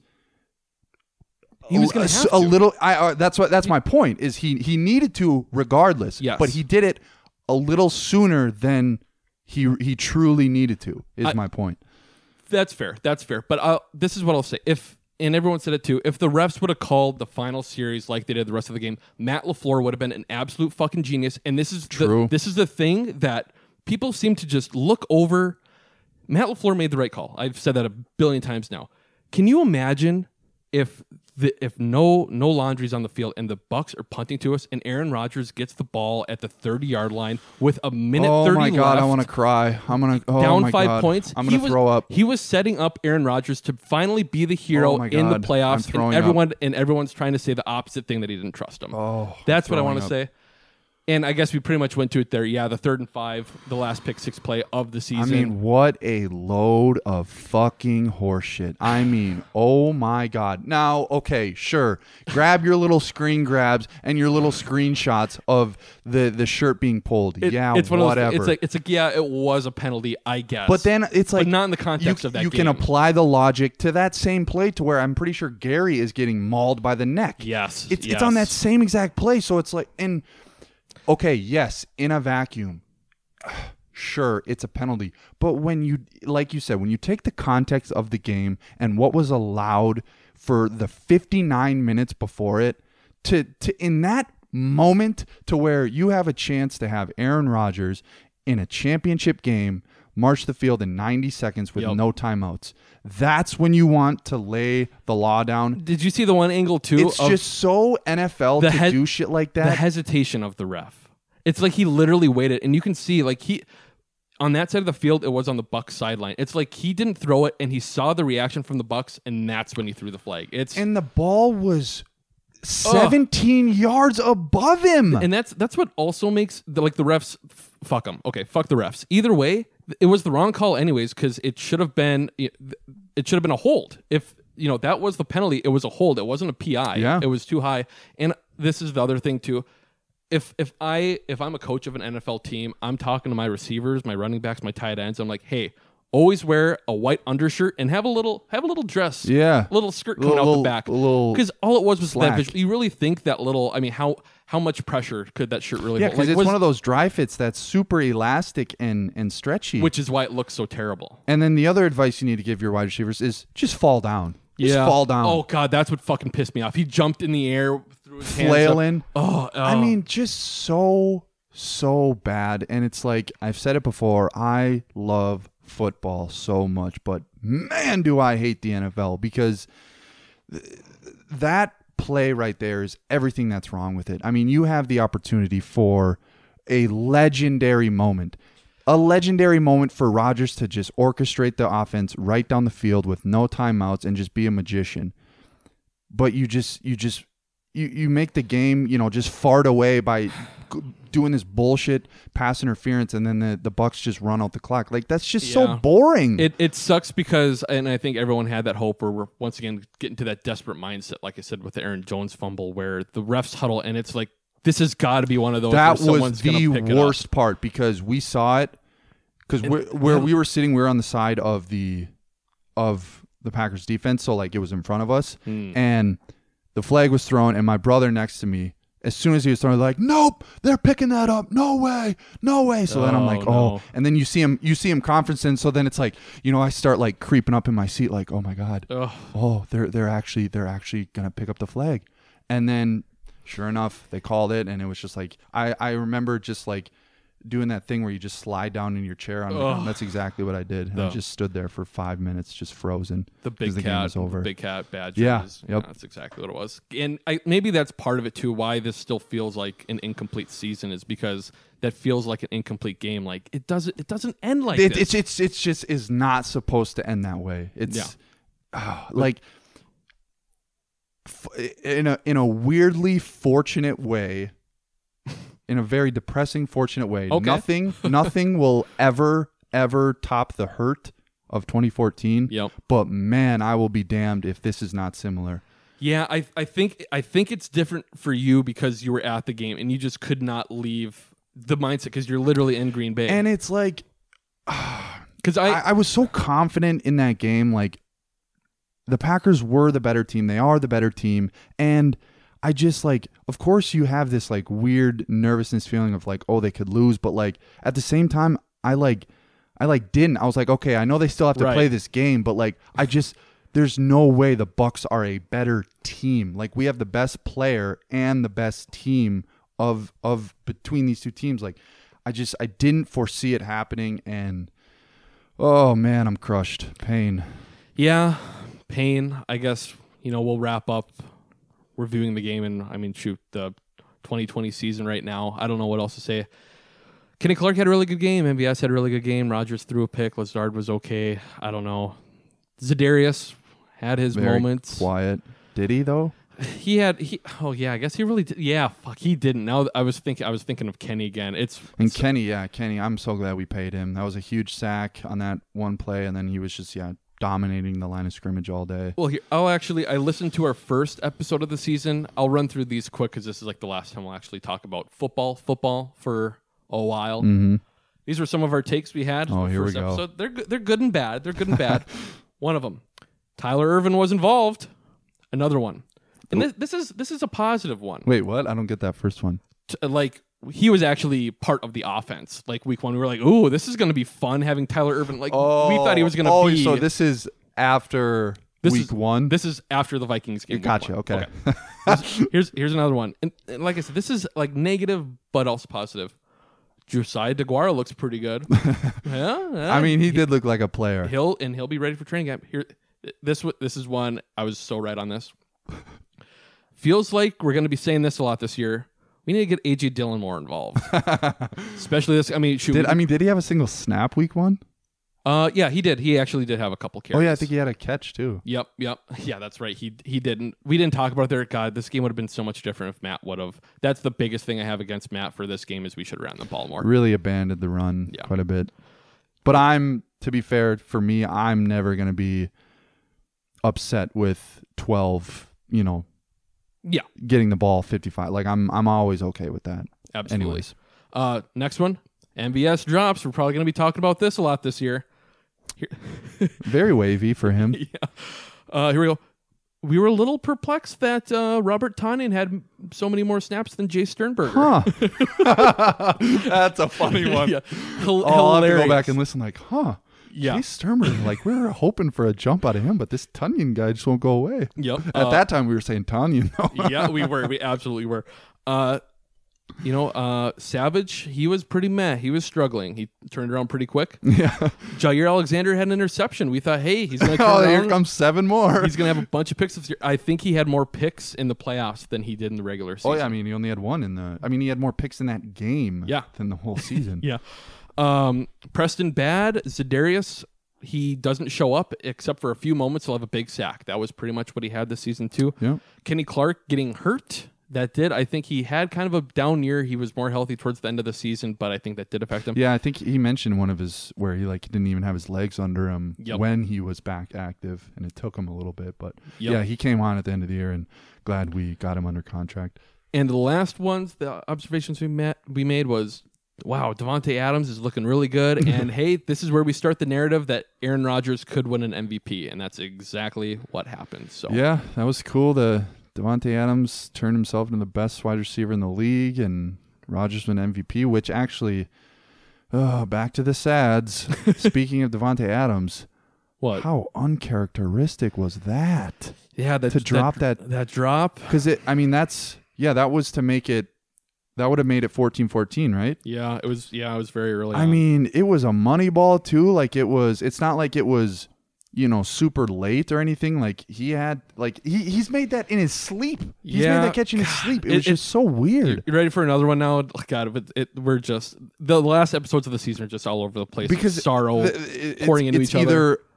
He was going a, to have a to. little. I. Uh, that's what. That's my point. Is he? He needed to regardless. Yes. But he did it a little sooner than he he truly needed to. Is I- my point. That's fair. That's fair. But I'll, this is what I'll say. If and everyone said it too. If the refs would have called the final series like they did the rest of the game, Matt LaFleur would have been an absolute fucking genius. And this is True. the, this is the thing that people seem to just look over. Matt LaFleur made the right call. I've said that a billion times now. Can you imagine if the if no no laundry's on the field and the Bucks are punting to us and Aaron Rodgers gets the ball at the thirty yard line with a minute oh thirty my god, left, I want to cry. I'm gonna oh down my five god. points. I'm gonna he throw was, up. He was setting up Aaron Rodgers to finally be the hero Oh my in the God, I'm playoffs, and throwing everyone up. and everyone's trying to say the opposite thing, that he didn't trust him. Oh, that's what I throwing want to up. say. And I guess we pretty much went to it there. Yeah, the third and five, the last pick six play of the season. I mean, what a load of fucking horseshit. I mean, oh my God. Now, okay, sure. Grab your little screen grabs and your little screenshots of the, the shirt being pulled. It- yeah, it's one of whatever. those, it's like it's like yeah, it was a penalty, I guess. But then it's like but not in the context you, of that you game. can apply the logic to that same play to where I'm pretty sure Gary is getting mauled by the neck. Yes, It's yes. it's on that same exact play. So it's like, and okay, yes, in a vacuum, sure, it's a penalty. But when you, like you said, when you take the context of the game and what was allowed for the fifty-nine minutes before it, to to in that moment to where you have a chance to have Aaron Rodgers in a championship game march the field in ninety seconds with Yep. no timeouts. That's when you want to lay the law down. Did you see the one angle too? It's of just so N F L the to he- do shit like that. The hesitation of the ref. It's like he literally waited, and you can see like he on that side of the field. It was on the Bucs sideline. It's like he didn't throw it, and he saw the reaction from the Bucs, and that's when he threw the flag. It's and the ball was seventeen yards above him. and that's that's what also makes the, like the refs f- fuck them. Okay, fuck the refs. Either way, it was the wrong call anyways, because it should have been it should have been a hold. If you know that was the penalty, it was a hold. It wasn't a P I. Yeah. It was too high. And this is the other thing too. If if I if I'm a coach of an N F L team, I'm talking to my receivers, my running backs, my tight ends. I'm like, hey, always wear a white undershirt and have a little have a little dress, Yeah. a little skirt coming Little- out the back, little because all it was was that slack. visual. You really think that little? I mean, how how much pressure could that shirt really? Yeah, hold? because Like, it's was- one of those dry fits that's super elastic and, and stretchy. which is why it looks so terrible. and then the other advice you need to give your wide receivers is just fall down. Just fall down. Oh god, that's what fucking pissed me off. He jumped in the air, threw his hands up. Flailing. Oh, oh. I mean, just so, so bad. And it's like, I've said it before, I love football so much, but man, do I hate the N F L because th- that play right there is everything that's wrong with it. I mean, you have the opportunity for a legendary moment. A legendary moment for Rodgers to just orchestrate the offense right down the field with no timeouts and just be a magician. But you just you just you, you make the game, you know, just fart away by g- doing this bullshit pass interference, and then the, the Bucks just run out the clock. Like, that's just so Yeah. boring. It it sucks because, and I think everyone had that hope where we're once again getting to that desperate mindset, like I said with the Aaron Jones fumble, where the refs huddle and it's like, this has got to be one of those. That where was someone's the gonna pick it up. worst part because we saw it because where we were sitting, we were on the side of the of the Packers defense, so like it was in front of us, Hmm. and the flag was thrown, and my brother next to me, as soon as he was thrown, like, nope, they're picking that up, no way, no way. So then I'm Oh, like, oh, no. and then you see him, you see him conferencing. So then it's like, you know, I start like creeping up in my seat, like, oh my god, Ugh. oh, they're they're actually they're actually gonna pick up the flag, and then sure enough, they called it, and it was just like I I remember just like doing that thing where you just slide down in your chair on the Ugh. ground. That's exactly what I did. And I The- just stood there for five minutes, just frozen. The 'cause big the game cat, was over. the big cat badge. Yeah, is- yep. That's exactly what it was. And I, maybe that's part of it too. Why this still feels like an incomplete season is because that feels like an incomplete game. Like it doesn't, it doesn't end like It, this. it's it's it's just is not supposed to end that way. It's Yeah. ah, like f- in a in a weirdly fortunate way, in a very depressing fortunate way. Okay. Nothing nothing will ever ever top the hurt of twenty fourteen. Yep. But man, I will be damned if this is not similar. Yeah, I I think I think it's different for you because you were at the game and you just could not leave the mindset because you're literally in Green Bay. And it's like, because I, I I was so confident in that game. Like, the Packers were the better team. They are the better team. And I just like, of course you have this like weird nervousness feeling of like, oh, they could lose. But like at the same time, I like, I like didn't. I was like, okay, I know they still have to Right. play this game, but like, I just, there's no way the Bucks are a better team. Like, we have the best player and the best team of, of between these two teams. Like, I just, I didn't foresee it happening. And oh man, I'm crushed. Pain. yeah, pain. I guess you know we'll wrap up we're viewing the game, and I mean, shoot, the twenty twenty season right now. I don't know what else to say. Kenny Clark had a really good game. M V S had a really good game. Rogers threw a pick. Lazard was okay. I don't know. Za'Darius had his Very moments. Quiet. Did he though? He had he. Oh yeah, I guess he really did. Yeah, fuck, he didn't. Now I was thinking. I was thinking of Kenny again. It's and Kenny, yeah, Kenny. I'm so glad we paid him. That was a huge sack on that one play, and then he was just yeah dominating the line of scrimmage all day. Well, here, I'll actually. I listened to our first episode of the season. I'll run through these quick because this is like the last time we'll actually talk about football. Football for a while. Mm-hmm. These were some of our takes we had. Oh, here we first go. Episode. They're good. They're good and bad. They're good and bad. One of them, Tyler Irvin was involved. Another one. And this, this is this is a positive one. Wait, what? I don't get that first one. T- like he was actually part of the offense. Like week one, we were like, "Ooh, this is going to be fun having Tyler Irvin." Like oh, we thought he was going to oh, be. so this is after this week is, one. This is after the Vikings game. Gotcha. Okay. okay. here's, here's here's another one. And, and like I said, this is like negative, but also positive. Josiah DeGuara looks pretty good. yeah, yeah. I mean, he, he did look like a player. He'll and he'll be ready for training camp. Here, this this is one I was so right on this. Feels like we're going to be saying this a lot this year. We need to get A J Dillon more involved, especially this. I mean, shoot, did we, I mean did he have a single snap week one? Uh, yeah, he did. He actually did have a couple carries. Oh yeah, I think he had a catch too. Yep, yep. Yeah, that's right. He he didn't. We didn't talk about it there. God, this game would have been so much different if Matt would have. That's the biggest thing I have against Matt for this game is we should have ran the ball more. Really abandoned the run yeah. quite a bit. But I'm, to be fair, for me, I'm never going to be upset with twelve. You know. Yeah, getting the ball fifty-five. Like I'm, I'm always okay with that. Absolutely. Anyways, uh, next one, M V S drops. We're probably going to be talking about this a lot this year. Very wavy for him. Yeah. Uh, here we go. We were a little perplexed that uh, Robert Tonyan had so many more snaps than Jay Sternberger. Huh. That's a funny one. Yeah. Hil- oh, I'll have to hilarious. go back and listen. Like, huh. Yeah. Jay Sternberger, like we were hoping for a jump out of him, but this Tonyan guy just won't go away. Yep. At uh, that time, we were saying Tonyan. yeah, we were. We absolutely were. Uh, you know, uh, Savage, he was pretty meh. He was struggling. He turned around pretty quick. Yeah. Jair Alexander had an interception. We thought, hey, he's going to turn oh, around. here comes seven more. He's going to have a bunch of picks this year. I think he had more picks in the playoffs than he did in the regular season. Oh, yeah. I mean, he only had one in the. I mean, he had more picks in that game yeah. than the whole season. yeah. Um, Preston Bad, Za'Darius, he doesn't show up except for a few moments. He'll have a big sack. That was pretty much what he had this season, too. Yeah. Kenny Clark getting hurt. That did. I think he had kind of a down year. He was more healthy towards the end of the season, but I think that did affect him. Yeah, I think he mentioned one of his where he like didn't even have his legs under him yep. when he was back active, and it took him a little bit. But yep. yeah, he came on at the end of the year, and glad we got him under contract. And the last ones, the observations we met, we made was, wow, Davante Adams is looking really good, and hey, this is where we start the narrative that Aaron Rodgers could win an M V P, and that's exactly what happened. So yeah, that was cool. The Davante Adams turned himself into the best wide receiver in the league, and Rodgers won M V P, which actually, oh, back to the sads. Speaking of Davante Adams, what? How uncharacteristic was that? Yeah, that, to drop that that that drop because it. I mean, that's yeah, that was to make it. That would have made it fourteen fourteen, right? Yeah, it was. Yeah, it was very early. I on. mean, it was a money ball too. Like it was. It's not like it was. You know, super late or anything. Like he had, like he he's made that in his sleep. He's yeah, made that catch in his sleep. It, it was just so weird. You ready for another one now? God, it, it, we're just the last episodes of the season are just all over the place because sorrow the, it, pouring it's, into it's each either other.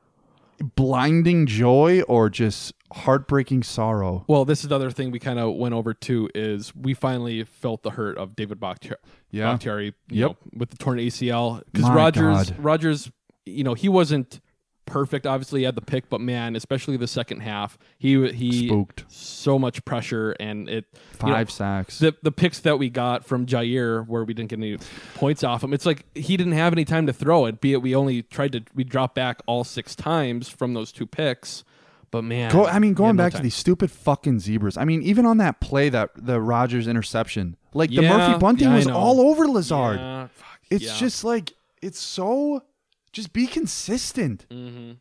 Blinding joy or just heartbreaking sorrow. Well, this is the other thing we kind of went over too. Is we finally felt the hurt of David Bakhtiari, yeah. Bakhtiari you yep. know, with the torn A C L because My Rodgers, God. Rodgers, you know, he wasn't perfect. Obviously, he had the pick, but man, especially the second half, he he spooked so much pressure, and it five you know, sacks. The the picks that we got from Jair, where we didn't get any points off him, it's like he didn't have any time to throw it. Be it we only tried to we dropped back all six times from those two picks, but man, Go, I mean, going no back time. to these stupid fucking zebras. I mean, even on that play that the Rodgers interception, like the Yeah, Murphy bunting yeah, I was know. all over Lazard. Yeah, fuck, it's yeah. just like it's so. Just be consistent. Mm-hmm.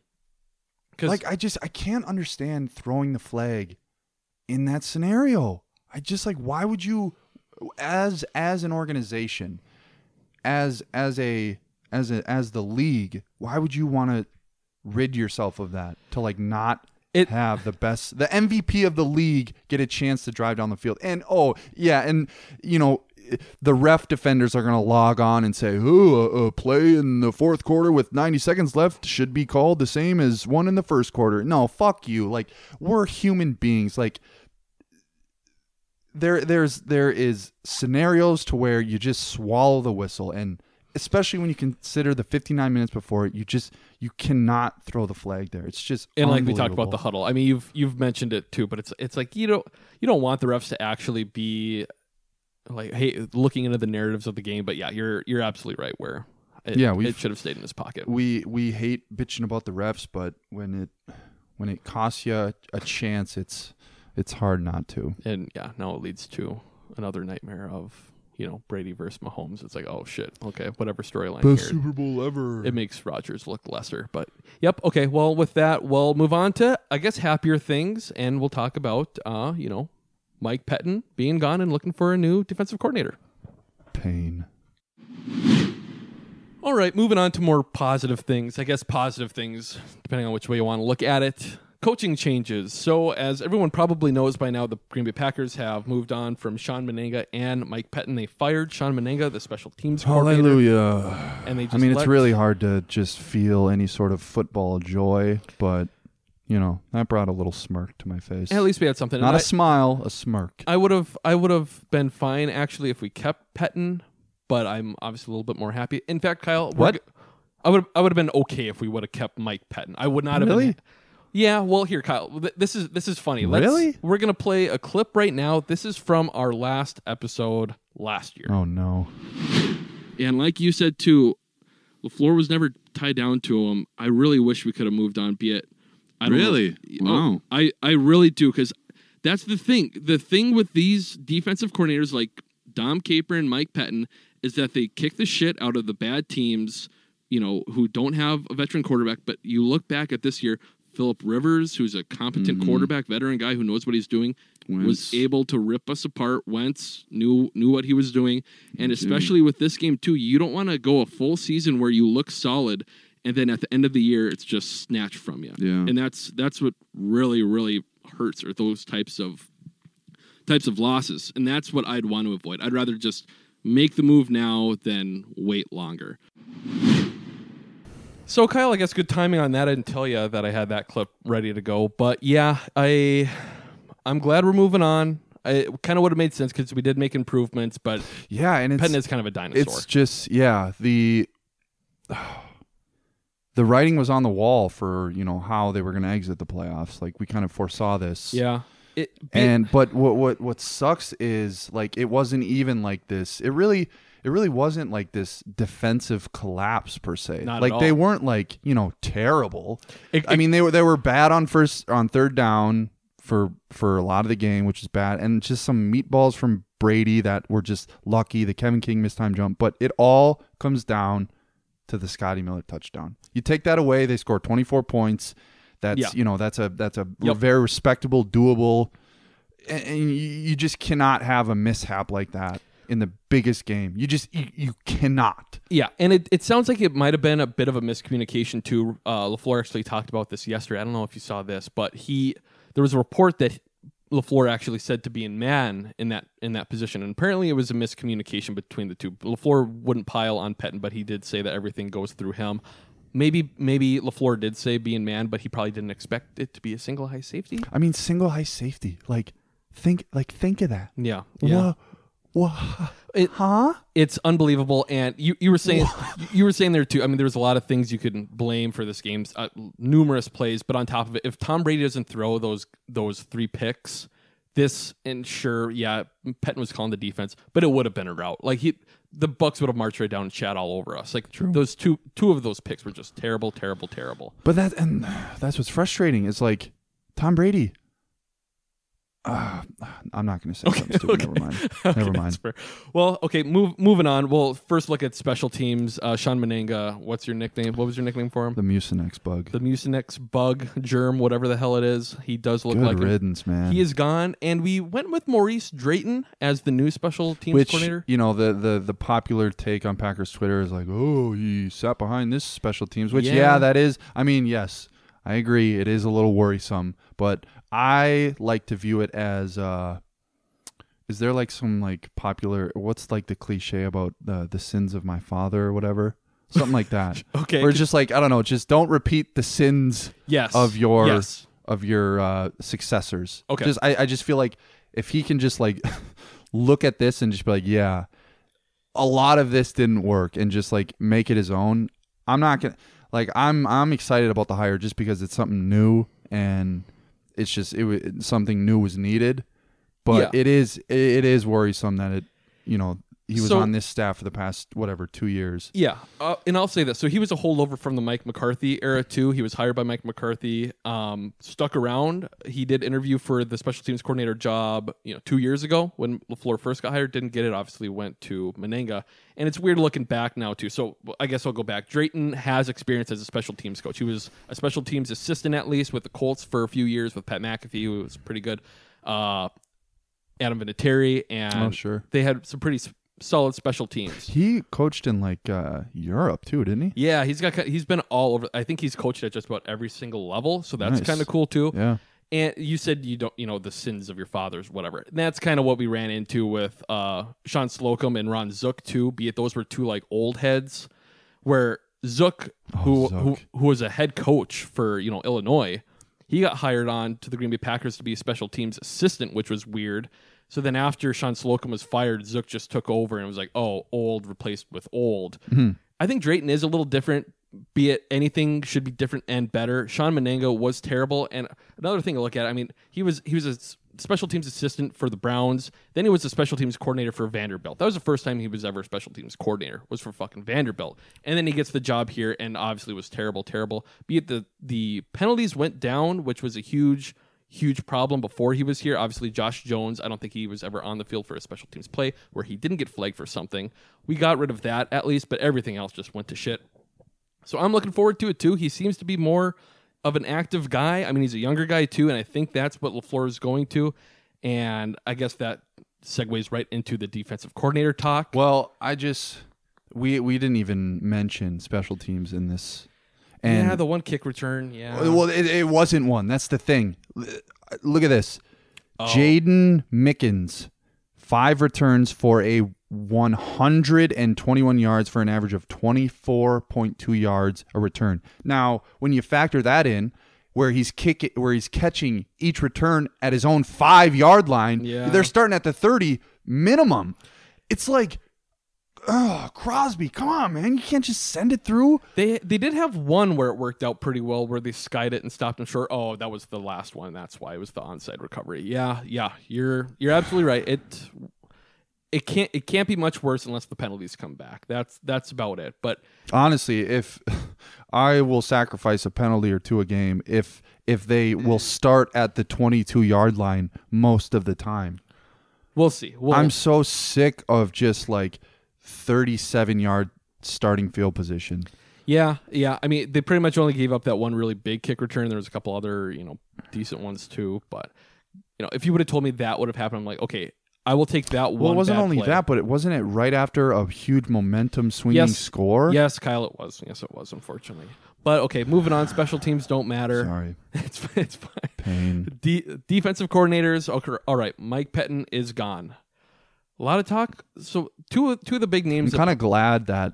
Like I just I can't understand throwing the flag in that scenario. I just like why would you as as an organization as as a as a as the league, why would you want to rid yourself of that to like not it, have the best, the M V P of the league get a chance to drive down the field. And, oh, yeah, and, you know, the ref defenders are going to log on and say, oh, a, a play in the fourth quarter with ninety seconds left should be called the same as one in the first quarter. No, fuck you. Like, we're human beings. Like, there, there's, there is scenarios to where you just swallow the whistle, and especially when you consider the fifty-nine minutes before it, you just, you cannot throw the flag there. It's just and like we talked about the huddle. I mean, you've you've mentioned it too, but it's it's like you don't you don't want the refs to actually be like, hey, looking into the narratives of the game. But yeah, you're you're absolutely right. Where it, yeah, it should have stayed in his pocket. We we hate bitching about the refs, but when it when it costs you a, a chance, it's it's hard not to. And yeah, now it leads to another nightmare of, you know, Brady versus Mahomes. It's like, oh shit, okay, whatever storyline. Best Super Bowl ever. It makes Rodgers look lesser, but yep. Okay, well, with that, we'll move on to, I guess, happier things, and we'll talk about, uh, you know, Mike Pettin being gone and looking for a new defensive coordinator. Pain. All right, moving on to more positive things. I guess positive things, depending on which way you want to look at it. Coaching changes. So, as everyone probably knows by now, the Green Bay Packers have moved on from Sean Menenga and Mike Pettin. They fired Sean Menenga, the special teams coordinator. Hallelujah. And they just I mean, let... it's really hard to just feel any sort of football joy, but, you know, that brought a little smirk to my face. At least we had something. Not and a I, smile, a smirk. I would have I would have been fine, actually, if we kept Pettin, but I'm obviously a little bit more happy. In fact, Kyle, what? I would I would have been okay if we would have kept Mike Pettin. I would not have really? been... Yeah, well, here, Kyle. This is this is funny. Let's, really? We're gonna play a clip right now. This is from our last episode last year. Oh no! And like you said too, LaFleur was never tied down to him. I really wish we could have moved on. Be it, I don't really? Know. Wow. Oh, I I really do, because that's the thing. The thing with these defensive coordinators like Dom Capers and Mike Pettin is that they kick the shit out of the bad teams, you know, who don't have a veteran quarterback. But you look back at this year. Phillip Rivers, who's a competent mm-hmm. quarterback, veteran guy who knows what he's doing, Wentz. was able to rip us apart. Wentz knew knew what he was doing. And especially with this game, too, you don't want to go a full season where you look solid, and then at the end of the year, it's just snatched from you. Yeah. And that's that's what really, really hurts, are those types of types of losses. And that's what I'd want to avoid. I'd rather just make the move now than wait longer. So, Kyle, I guess good timing on that. I didn't tell you that I had that clip ready to go. But, yeah, I, I'm glad we're moving on. I, it kind of would have made sense because we did make improvements. But yeah, and it's, Pettin is kind of a dinosaur. It's just, yeah, the the writing was on the wall for, you know, how they were going to exit the playoffs. Like, we kind of foresaw this. Yeah. It, and But what, what, what sucks is, like, it wasn't even like this. It really... It really wasn't like this defensive collapse per se. Not like at all. they weren't like, you know, terrible. It, I it, mean, they were they were bad on first on third down for for a lot of the game, which is bad, and just some meatballs from Brady that were just lucky. The Kevin King missed time jump, but it all comes down to the Scotty Miller touchdown. You take that away, they score twenty-four points. That's yeah. you know that's a that's a yep. very respectable, doable, and, and you, you just cannot have a mishap like that in the biggest game. You just, you, you cannot. Yeah, and it, it sounds like it might have been a bit of a miscommunication too. Uh, LaFleur actually talked about this yesterday. I don't know if you saw this, but he there was a report that LaFleur actually said to being man in that in that position, and apparently it was a miscommunication between the two. LaFleur wouldn't pile on Pettin, but he did say that everything goes through him. Maybe maybe LaFleur did say being man, but he probably didn't expect it to be a single high safety. I mean, single high safety. Like, think like think of that. Yeah, yeah. Whoa. What? It, huh? It's unbelievable, and you, you were saying you were saying there too. I mean, there's a lot of things you could blame for this game, uh, numerous plays, but on top of it, if Tom Brady doesn't throw those those three picks, this and sure, yeah, Pettin was calling the defense, but it would have been a rout. Like he, the Bucs would have marched right down and chat all over us. Like True. those two two of those picks were just terrible, terrible, terrible. But that and that's what's frustrating. It's like Tom Brady. Uh, I'm not going to say okay, something stupid. Okay. Never mind. Okay, Never mind. Well, okay, move, moving on. We'll first look at special teams. Uh, Sean Menenga, what's your nickname? What was your nickname for him? The Mucinex bug. The Mucinex bug, germ, whatever the hell it is. He does look Good like riddance, him. man. He is gone, and we went with Maurice Drayton as the new special teams Which, coordinator. you know, the, the the popular take on Packers Twitter is like, oh, he sat behind this special teams. Which, yeah, Yeah. that is. I mean, yes. I agree. It is a little worrisome, but I like to view it as. Uh, is there like some like popular? What's like the cliche about the the sins of my father or whatever? Something like that. Okay. Or just like I don't know. Just don't repeat the sins. Yes. Of your yes. of your uh, successors. Okay. Just I, I just feel like if he can just like look at this and just be like, yeah, a lot of this didn't work, and just like make it his own. I'm not gonna like I'm I'm excited about the hire just because it's something new and it's just it was something new was needed. But Yeah. it is it is worrisome that it you know he was So- on this staff for the past whatever two years. Yeah, uh, and I'll say this. So he was a holdover from the Mike McCarthy era too. He was hired by Mike McCarthy, um, stuck around. He did interview for the special teams coordinator job, you know, two years ago when LaFleur first got hired. Didn't get it. Obviously, went to Menenga, and it's weird looking back now too. So I guess I'll go back. Drayton has experience as a special teams coach. He was a special teams assistant at least with the Colts for a few years with Pat McAfee, who was pretty good. Uh, Adam Vinatieri, and Oh, sure. they had some pretty s- solid special teams. He coached in like uh, Europe too, didn't he? Yeah, he's got he's been all over. I think he's coached at just about every single level, so that's Nice. kind of cool too. Yeah. And you said you don't, you know, the sins of your fathers, whatever. And that's kind of what we ran into with uh, Sean Slocum and Ron Zook too. Be it those were two like old heads, where Zook, who Zook. who who was a head coach for you know Illinois, he got hired on to the Green Bay Packers to be a special teams assistant, which was weird. So then after Sean Slocum was fired, Zook just took over and was like, oh, old replaced with old. Mhm. I think Drayton is a little different, be it anything should be different and better. Sean Menengo was terrible. And another thing to look at, I mean, he was he was a s- special teams assistant for the Browns. Then he was a special teams coordinator for Vanderbilt. That was the first time he was ever a special teams coordinator, was for fucking Vanderbilt. And then he gets the job here and obviously was terrible, terrible. Be it the, the penalties went down, which was a huge... huge problem before he was here. Obviously, Josh Jones, I don't think he was ever on the field for a special teams play where he didn't get flagged for something. We got rid of that at least, but everything else just went to shit. So I'm looking forward to it too. He seems to be more of an active guy. I mean, he's a younger guy too, and I think that's what LaFleur is going to. And I guess that segues right into the defensive coordinator talk. Well, I just we we didn't even mention special teams in this. And yeah, the one kick return. Yeah. Well, it, it wasn't one. That's the thing. Look at this. Oh. Jaden Mickens, five returns for a one hundred twenty-one yards for an average of twenty-four point two yards a return. Now, when you factor that in, where he's kick where he's catching each return at his own five yard line, Yeah. they're starting at the thirty minimum. It's like, oh, Crosby, come on, man. You can't just send it through. They they did have one where it worked out pretty well, where they skied it and stopped him short. Oh, that was the last one. That's why it was the onside recovery. Yeah, yeah, you're you're absolutely right. It it can't it can't be much worse unless the penalties come back. That's that's about it. But Honestly, if I will sacrifice a penalty or two a game if if they will start at the twenty-two yard line most of the time. We'll see. We'll, I'm so sick of just like thirty-seven yard starting field position. Yeah, yeah. I mean, they pretty much only gave up that one really big kick return. There was a couple other, you know, decent ones too. But you know, if you would have told me that would have happened, I'm like, okay, I will take that one. Well, it wasn't bad only play. that, but it wasn't it right after a huge momentum swinging Yes. score? Yes, Kyle, it was. Yes, it was. Unfortunately, but okay, moving on. Special teams don't matter. Sorry. it's it's fine. Pain. De- defensive coordinators. Okay, all right. Mike Pettin is gone. A lot of talk. So two two of the big I'm names. kind of glad that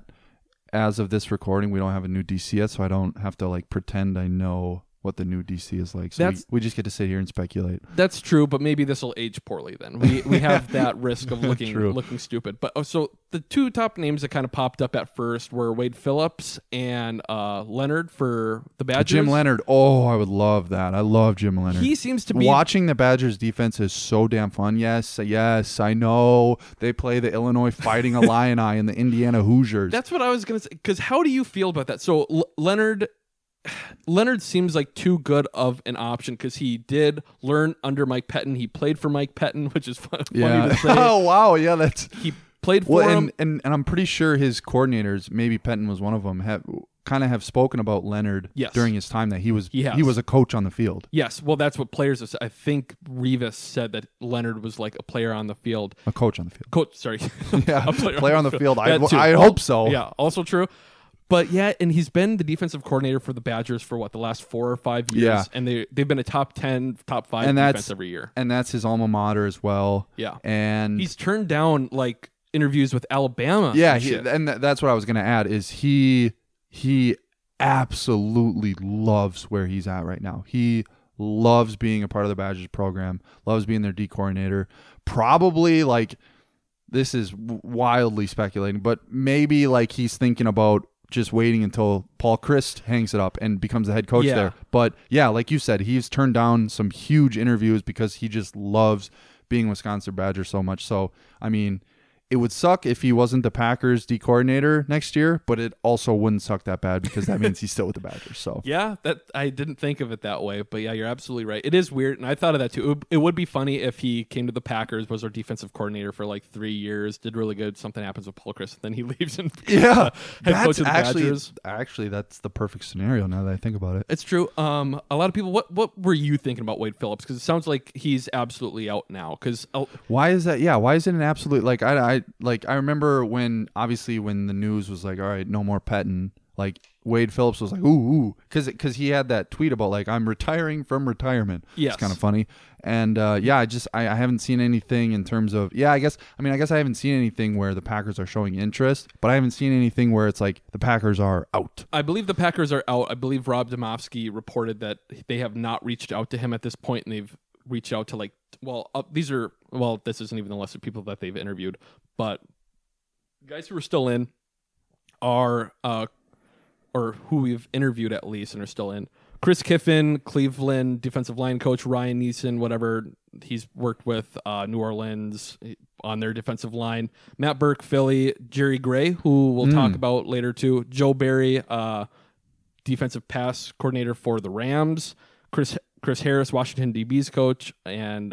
as of this recording, we don't have a new D C yet, so I don't have to like pretend I know what the new D C is like. So we, That's- we just get to sit here and speculate. That's true, but maybe this will age poorly. Then we we have that risk of looking True. looking stupid. But oh, so the two top names that kind of popped up at first were Wade Phillips and uh, Leonard for the Badgers. Jim Leonard. Oh, I would love that. I love Jim Leonard. He seems to be Watching the Badgers defense is so damn fun. Yes, yes, I know. They play the Illinois Fighting Illini and the Indiana Hoosiers. That's what I was gonna say. Because how do you feel about that? So L- Leonard, Leonard seems like too good of an option because he did learn under Mike Pettin. He played for Mike Pettin, which is fun, yeah. funny to say. Oh wow, yeah, that's He played for well, him. and, and and I'm pretty sure his coordinators, maybe Penton was one of them, have kind of have spoken about Leonard Yes. during his time that he was He has. he was a coach on the field, Yes, well, that's what players have said. I think Revis said that Leonard was like a player on the field. a coach on the field. Coach, sorry. Yeah, A player on the field. I- That too. I Al- hope so. Yeah, also true. But yeah, and he's been the defensive coordinator for the Badgers for what the last four or five years, Yeah. and they they've been a top ten, top five and defense that's every year. and that's his alma mater as well. Yeah, and he's turned down like interviews with Alabama. Yeah, and, he, shit. and th- that's what I was going to add is he he absolutely loves where he's at right now. He loves being a part of the Badgers program, loves being their D coordinator. Probably like this is w- wildly speculating, but maybe like he's thinking about just waiting until Paul Christ hangs it up and becomes the head coach Yeah. there. But yeah, like you said, he's turned down some huge interviews because he just loves being a Wisconsin Badger so much. So, I mean, it would suck if he wasn't the Packers D coordinator next year, but it also wouldn't suck that bad because that means he's still with the Badgers. So Yeah, that I didn't think of it that way, but yeah, you're absolutely right. It is weird, and I thought of that too. It would, it would be funny if he came to the Packers, was our defensive coordinator for like three years, did really good. Something happens with Paul Chris, then he leaves and becomes yeah, the head that's coach of the actually Badgers. actually that's the perfect scenario now that I think about it. It's true. Um, a lot of people. What what were you thinking about Wade Phillips? Because it sounds like he's absolutely out now. Because Why is that? Yeah, why is it an absolute like I I like I remember when obviously when the news was like, all right, no more Pettin, like Wade Phillips was like, ooh, ooh, because because he had that tweet about like I'm retiring from retirement. Yes. It's kind of funny, and uh, yeah, I just I, I haven't seen anything in terms of yeah, I guess I mean I guess I haven't seen anything where the Packers are showing interest, but I haven't seen anything where it's like the Packers are out. I believe the Packers are out. I believe Rob Domofsky reported that they have not reached out to him at this point, and they've reached out to like well, uh, these are well, this isn't even the list of people that they've interviewed, but guys who are still in are uh or who we've interviewed at least and are still in. Chris Kiffin, Cleveland defensive line coach, Ryan Neeson, whatever he's worked with, uh, New Orleans on their defensive line. Matt Burke, Philly, Jerry Gray, who we'll Mm. talk about later too. Joe Barry, uh, defensive pass coordinator for the Rams. Chris Chris Harris, Washington D B's coach, and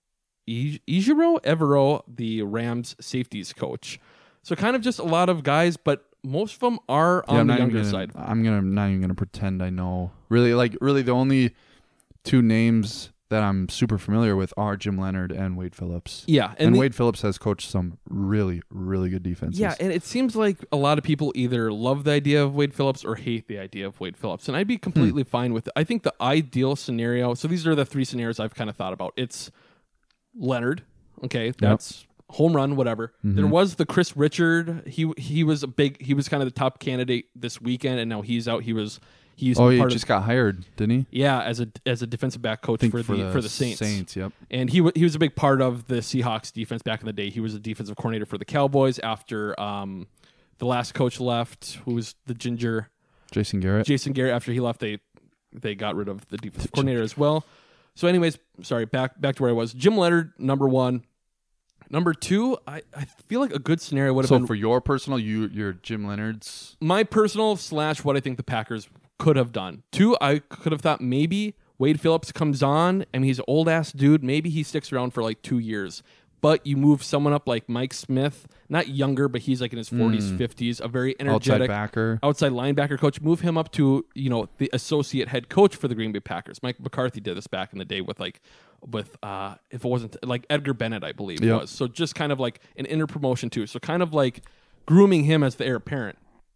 I- Ijiro Evero, the Rams safeties coach. So kind of just a lot of guys, but most of them are Yeah, on I'm the not even younger gonna, side. I'm gonna not even gonna pretend I know. Really, like really, the only two names that I'm super familiar with are Jim Leonard and Wade Phillips. Yeah, and and, the- Wade Phillips has coached some really, really good defenses. Yeah, and it seems like a lot of people either love the idea of Wade Phillips or hate the idea of Wade Phillips. And I'd be completely fine with it. I think the ideal scenario, so these are the three scenarios I've kind of thought about. It's Leonard, okay, that's home run, whatever. Mhm. There was the Chris Richard. He he was a big he was kind of the top candidate this weekend, and now he's out. He was he used to Oh, be he part just of, got hired, didn't he? Yeah, as a as a defensive back coach Think for, for the, the for the Saints. Saints, yep. And he w- he was a big part of the Seahawks defense back in the day. He was a defensive coordinator for the Cowboys after um, the last coach left, who was the ginger Jason Garrett. Jason Garrett. After he left, they they got rid of the defensive coordinator as well. So, anyways, sorry, back back to where I was. Jim Leonard, number one. Number two, I, I feel like a good scenario would have So been for your personal, you your Jim Leonard's. my personal slash what I think the Packers could have done. Two, I could have thought maybe Wade Phillips comes on and he's an old ass dude. Maybe he sticks around for like two years. But you move someone up like Mike Smith, not younger, but he's like in his forties, Mm. fifties, a very Outside energetic backer. outside linebacker coach. Move him up to, you know, the associate head coach for the Green Bay Packers. Mike McCarthy did this back in the day with like with uh if it wasn't like Edgar Bennett, I believe Yep. it was. So just kind of like an inner promotion too. So kind of like grooming him as the heir apparent.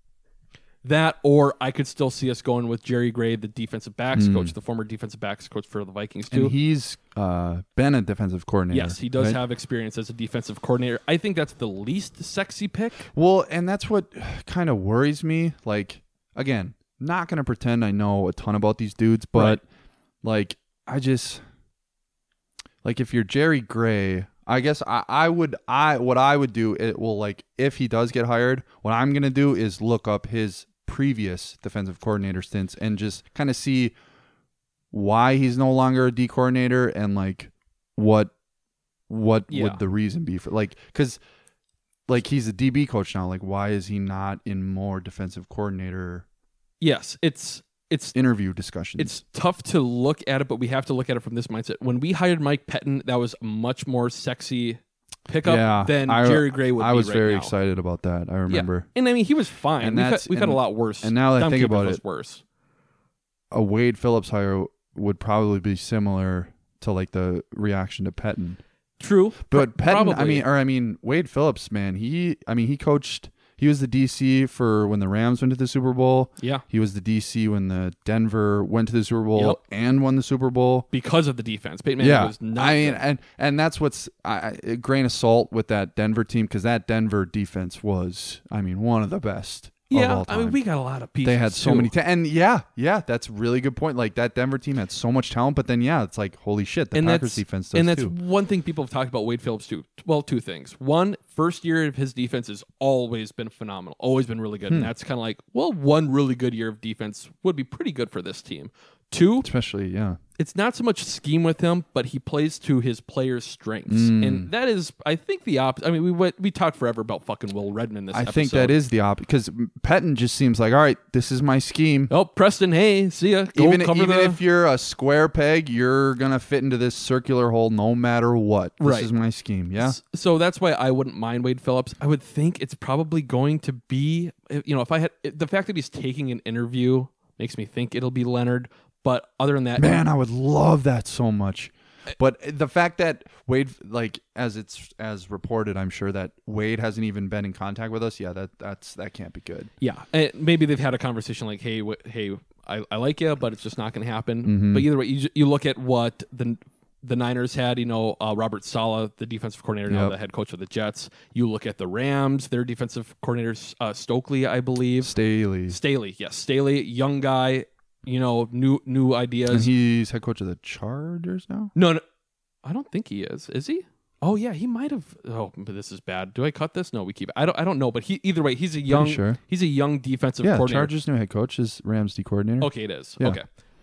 That, or I could still see us going with Jerry Gray, the defensive backs Mm. coach, the former defensive backs coach for the Vikings too. And he's uh, been a defensive coordinator. Yes, he does right? have experience as a defensive coordinator. I think that's the least sexy pick. Well, and that's what kind of worries me. Like, again, not going to pretend I know a ton about these dudes, but Right. like, I just, like, if you're Jerry Gray, I guess I, I would, I, what I would do, it will like, if he does get hired, what I'm going to do is look up his previous defensive coordinator stints and just kind of see why he's no longer a D coordinator and like what, what Yeah. would the reason be for like, cause like he's a D B coach now. Like, why is he not in more defensive coordinator Yes, it's it's interview discussions? It's tough to look at it, but we have to look at it from this mindset. When we hired Mike Pettin, that was a much more sexy pickup yeah, than I, Jerry Gray would I be was right very now. excited about that. I remember. Yeah. And I mean, he was fine. And we've had, that's- we've had a and- lot worse. and now that I Dom think Capers about was it, worse. A Wade Phillips hire would probably be similar to like the reaction to Pettin. True, But Pro- Pettin, I probably. mean, or I mean, Wade Phillips, man, he, I mean, he coached he was the D C for when the Rams went to the Super Bowl. Yeah. He was the D C when the Denver went to the Super Bowl Yep. and won the Super Bowl. Because of the defense. Peyton Manning Yeah. was not I mean, good. and, and that's what's I, a grain of salt with that Denver team because that Denver defense was, I mean, one of the best. Of Yeah, all I mean, time. we got a lot of pieces. They had so too. many, ta- and yeah, yeah, that's a really good point. Like that Denver team had so much talent, but then yeah, it's like holy shit, the and Packers that's, defense does and that's too. one thing people have talked about Wade Phillips too. Well, two things. One, first year of his defense has always been phenomenal, always been really good, Hmm. and that's kind of like, well, one really good year of defense would be pretty good for this team. Two, especially yeah, it's not so much scheme with him, but he plays to his players' strengths, Mm. and that is, I think, the opposite. I mean, we went, we talked forever about fucking Will Redmond in this. I episode. think that is the opposite because Pettin just seems like all right, this is my scheme. Oh, Preston, hey, see ya. Go even cover even the- if you're a square peg, you're gonna fit into this circular hole no matter what. This Right. is my scheme. Yeah. S- So that's why I wouldn't mind Wade Phillips. I would think it's probably going to be, you know, if I had the fact that he's taking an interview makes me think it'll be Leonard. But other than that, Man, I would love that so much. But the fact that Wade, like as it's as reported, I'm sure that Wade hasn't even been in contact with us. Yeah, that that's that can't be good. yeah, and maybe they've had a conversation like, hey, wh- hey, I, I like you, but it's just not going to happen. Mhm. But either way, you, ju- you look at what the the Niners had, you know, uh, Robert Saleh, the defensive coordinator, now Yep. the head coach of the Jets. You look at the Rams, their defensive coordinator, uh, Stokely, I believe. Staley. Staley, yes. Staley, young guy, you know, new new ideas. And he's head coach of the Chargers now? No, no, I don't think he is. Is he? Oh yeah, he might have. Oh, but this is bad. Do I cut this? No, we keep it. I don't. I don't know. But he either way, he's a young. sure. He's a young defensive Yeah, coordinator. Chargers new head coach is Rams D coordinator. Okay, it is. Yeah. Okay.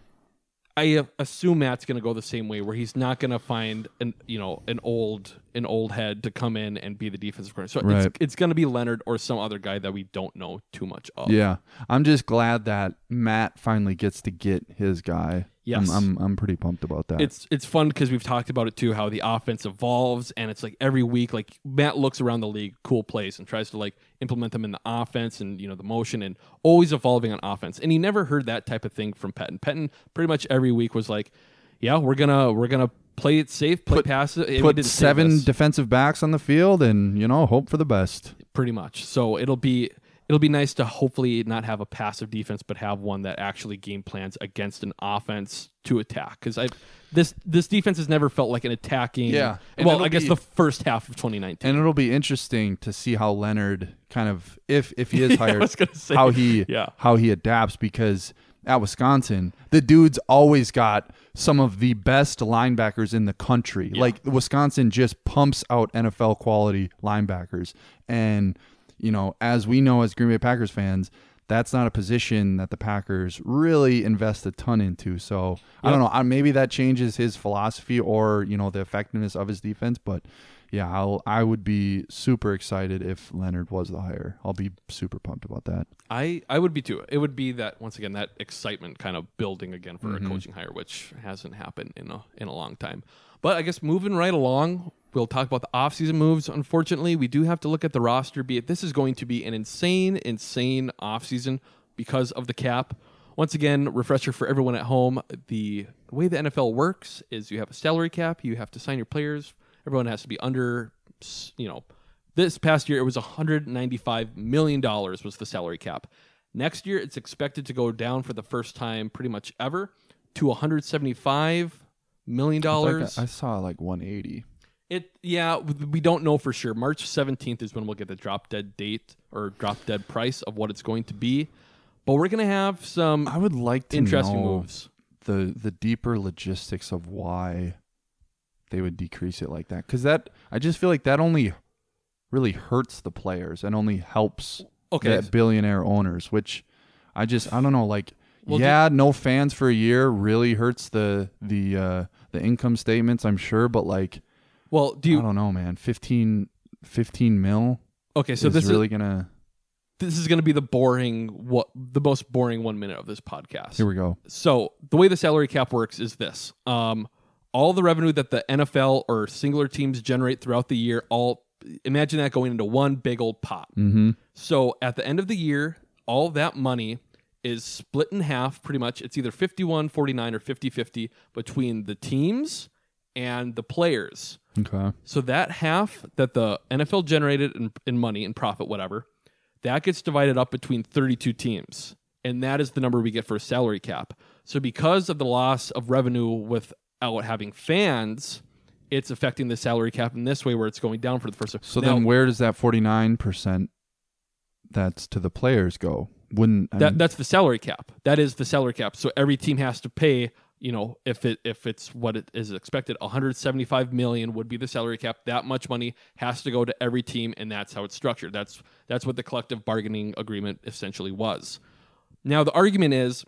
I uh, assume Matt's going to go the same way, where he's not going to find an you know an old an old head to come in and be the defensive coordinator. So Right. it's it's going to be Leonard or some other guy that we don't know too much of. Yeah, I'm just glad that Matt finally gets to get his guy. Yes. I'm I'm, I'm pretty pumped about that. It's it's fun because we've talked about it too, how the offense evolves, and it's like every week, like Matt looks around the league, cool plays, and tries to like implement them in the offense and you know the motion, and always evolving on offense. And he never heard that type of thing from Pettin. Pettin pretty much every week was like, yeah, we're gonna we're gonna play it safe, play put pass it. and we put didn't say seven this. defensive backs on the field, and you know hope for the best. pretty much. So it'll be it'll be nice to hopefully not have a passive defense, but have one that actually game plans against an offense to attack. Because I this this defense has never felt like an attacking. Yeah. And Well, it'll I guess be- the first half of twenty nineteen. And it'll be interesting to see how Leonard kind of if if he is Yeah, I hired, was gonna say, how he yeah. how he adapts because at Wisconsin, the dude's always got some of the best linebackers in the country. Like Wisconsin just pumps out N F L quality linebackers. And, you know, as we know as Green Bay Packers fans, that's not a position that the Packers really invest a ton into. So I don't know. uh, Maybe that changes his philosophy or, you know, the effectiveness of his defense. But yeah, I'll, I would be super excited if Leonard was the hire. I'll be super pumped about that. I, I would be too. It would be that once again that excitement kind of building again for Mhm. a coaching hire, which hasn't happened in a in a long time. But I guess moving right along, we'll talk about the offseason moves. Unfortunately, we do have to look at the roster. Be it this is going to be an insane, insane offseason because of the cap. Once again, refresher for everyone at home: the way the N F L works is you have a salary cap. You have to sign your players. Everyone has to be under, you know. This past year, it was one hundred ninety-five million dollars was the salary cap. Next year, it's expected to go down for the first time pretty much ever to one hundred seventy-five million dollars. I, I saw like one eighty. It yeah, we don't know for sure. March seventeenth is when we'll get the drop dead date or drop dead price of what it's going to be. But we're going to have some I would like to interesting know moves. the the deeper logistics of why they would decrease it like that, because that I just feel like that only really hurts the players and only helps Okay. the billionaire owners, which I just I don't know, like Well, yeah, no fans for a year really hurts the the uh the income statements, I'm sure, but like Well, do you I don't know, man. fifteen, fifteen mil Okay, so is this really is gonna this is going to be the boring what the most boring one minute of this podcast. Here we go. So the way the salary cap works is this: um, all the revenue that the N F L or singular teams generate throughout the year, all imagine that going into one big old pot. Mhm. So at the end of the year, all that money is split in half. Pretty much, it's either fifty-one forty-nine or fifty-fifty between the teams and the players. Okay. So that half that the N F L generated in, in money and profit, whatever, That gets divided up between thirty-two teams, and that is the number we get for a salary cap. So because of the loss of revenue without having fans, it's affecting the salary cap in this way where it's going down for the first. So now, then where does that forty-nine percent that's to the players go? Wouldn't I that mean, that's the salary cap. That is the salary cap. So every team has to pay, you know, if it if it's what it is expected, one hundred seventy-five million would be the salary cap. That much money has to go to every team, and that's how it's structured. That's that's what the collective bargaining agreement essentially was. Now the argument is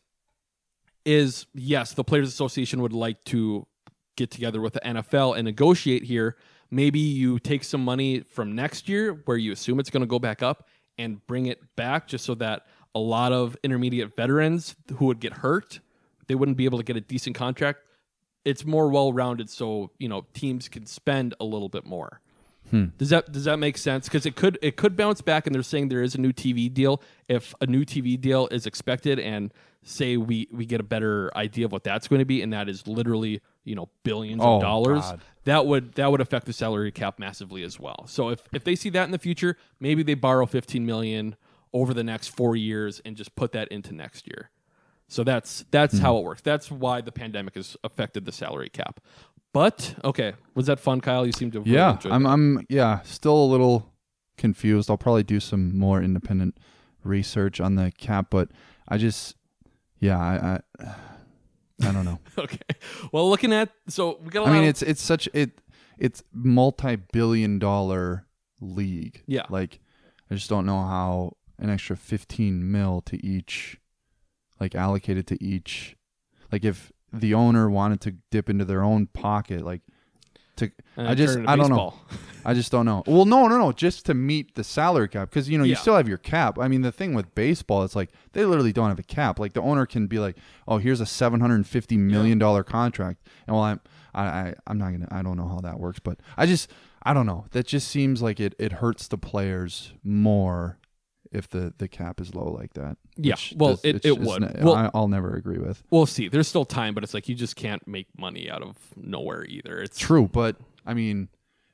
is yes, the Players Association would like to get together with the N F L and negotiate here. Maybe you take some money from next year where you assume it's going to go back up and bring it back just so that a lot of intermediate veterans who would get hurt, they wouldn't be able to get a decent contract. It's more well-rounded so, you know, teams can spend a little bit more. Hmm. Does that does that make sense? Because it could it could bounce back, and they're saying there is a new T V deal. If a new T V deal is expected, and say we we get a better idea of what that's going to be, and that is literally, you know, billions Oh, of dollars, God. that would that would affect the salary cap massively as well. So if if they see that in the future, maybe they borrow fifteen million over the next four years and just put that into next year. So that's that's Hmm. how it works. That's why the pandemic has affected the salary cap. But okay, was that fun, Kyle? You seem to have really yeah, enjoyed I'm that. I'm yeah, still a little confused. I'll probably do some more independent research on the cap, but I just yeah, I I, I don't know. Okay. Well, looking at so we got a lot I mean, of- it's it's such it it's multi-billion dollar league. Yeah. Like I just don't know how an extra fifteen mil to each, like allocated to each, like if the owner wanted to dip into their own pocket, like to, And I just turn it to I don't baseball. know. I just don't know. Well, no, no, no, just to meet the salary cap, because you know you Yeah. still have your cap. I mean, the thing with baseball, it's like they literally don't have a cap. Like the owner can be like, "Oh, here's a seven hundred and fifty million dollar contract," and well, I'm I, I I'm not gonna I don't know how that works, but I just I don't know. That just seems like it it hurts the players more if the the cap is low like that. Yeah, which well, does- it- it's it just would. n- Well- I, I'll never agree with. We'll see. There's still time, but it's like you just can't make money out of nowhere either. It's True, but I mean,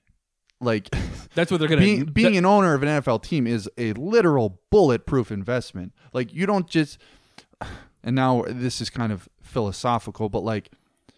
like That's what they're gonna- being, being that- an owner of an N F L team is a literal bulletproof investment. Like you don't just, and now this is kind of philosophical, but like,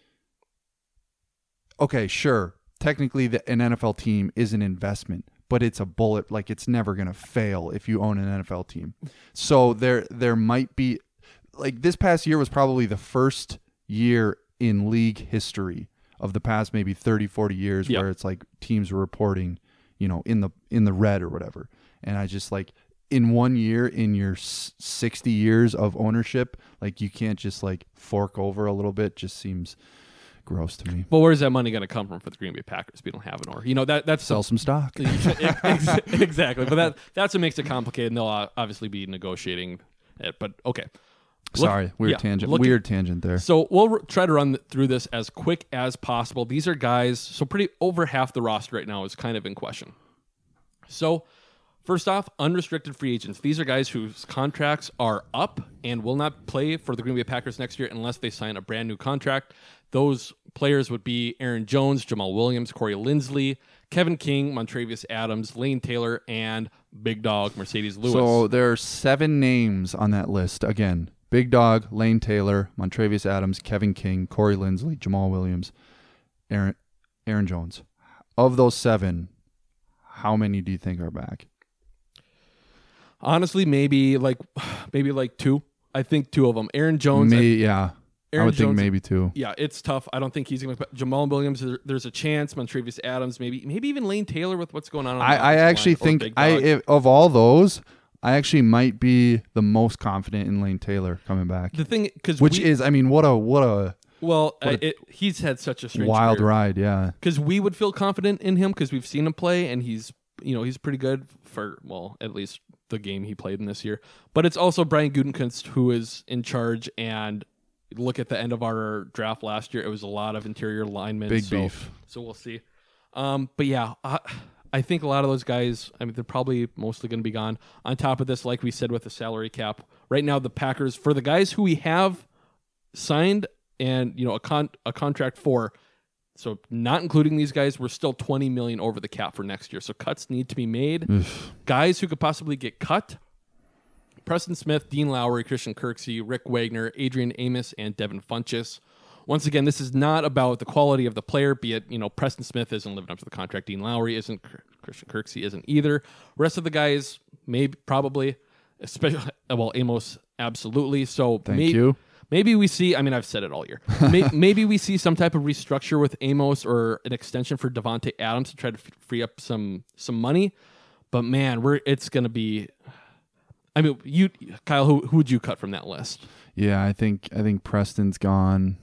okay, sure, technically the, an N F L team is an investment, but it's a bullet. Like it's never gonna fail if you own an N F L team. So there there might be, like this past year was probably the first year in league history of the past maybe thirty, forty years Yeah. where it's like teams were reporting, you know, in the in the red or whatever. And I just like in one year in your s- sixty years of ownership, like you can't just like fork over a little bit. Just seems gross to me. Well, where's that money going to come from for the Green Bay Packers? We don't have an or. You know that that's Sell some stock. Ex- exactly, but that that's what makes it complicated. And they'll uh, obviously be negotiating it. But okay. Look- Sorry, weird yeah, tangent. look- Weird tangent there. So we'll r- try to run th- through this as quick as possible. These are guys, so pretty over half the roster right now is kind of in question. So first off, unrestricted free agents. These are guys whose contracts are up and will not play for the Green Bay Packers next year unless they sign a brand new contract. Those players would be Aaron Jones, Jamal Williams, Corey Linsley, Kevin King, Montravius Adams, Lane Taylor, and Big Dog Mercedes Lewis. So there are seven names on that list. Again, Big Dog, Lane Taylor, Montravius Adams, Kevin King, Corey Linsley, Jamal Williams, Aaron Aaron Jones. Of those seven, how many do you think are back? Honestly, maybe like maybe like two. I think two of them. Aaron Jones. May, I- yeah, Aaron I would think Jones- maybe two. Yeah, it's tough. I don't think he's going to. Jamal Williams, there- there's a chance. Montravius Adams, maybe, maybe even Lane Taylor with what's going on. on the I, I offensive actually line, or think Big I Dog. if, of all those, I actually might be the most confident in Lane Taylor coming back. The thing, because which we- is, I mean, what a what a well, what uh, a it, he's had such a strange wild career. ride. Yeah, Because we would feel confident in him because we've seen him play, and he's you know he's pretty good for well at least the game he played in this year. But it's also Brian Gutekunst who is in charge, and look at the end of our draft last year. It was a lot of interior linemen. Big so, beef. So we'll see. Um, but yeah, I, I think a lot of those guys, I mean, they're probably mostly going to be gone. On top of this, like we said with the salary cap, right now the Packers, for the guys who we have signed and you know a con a contract for, so not including these guys, we're still twenty million over the cap for next year. So cuts need to be made. Oof. Guys who could possibly get cut Preston Smith, Dean Lowry, Christian Kirksey, Rick Wagner, Adrian Amos, and Devin Funchess. Once again, this is not about the quality of the player, be it, you know, Preston Smith isn't living up to the contract, Dean Lowry isn't, Christian Kirksey isn't either. Rest of the guys, maybe, probably, especially, well, Amos, absolutely. So Thank maybe, you. Maybe we see, I mean, I've said it all year. Maybe, maybe we see some type of restructure with Amos or an extension for Devontae Adams to try to f- free up some some money. But man, we're it's going to be. I mean, you, Kyle, who who would you cut from that list? Yeah, I think I think Preston's gone.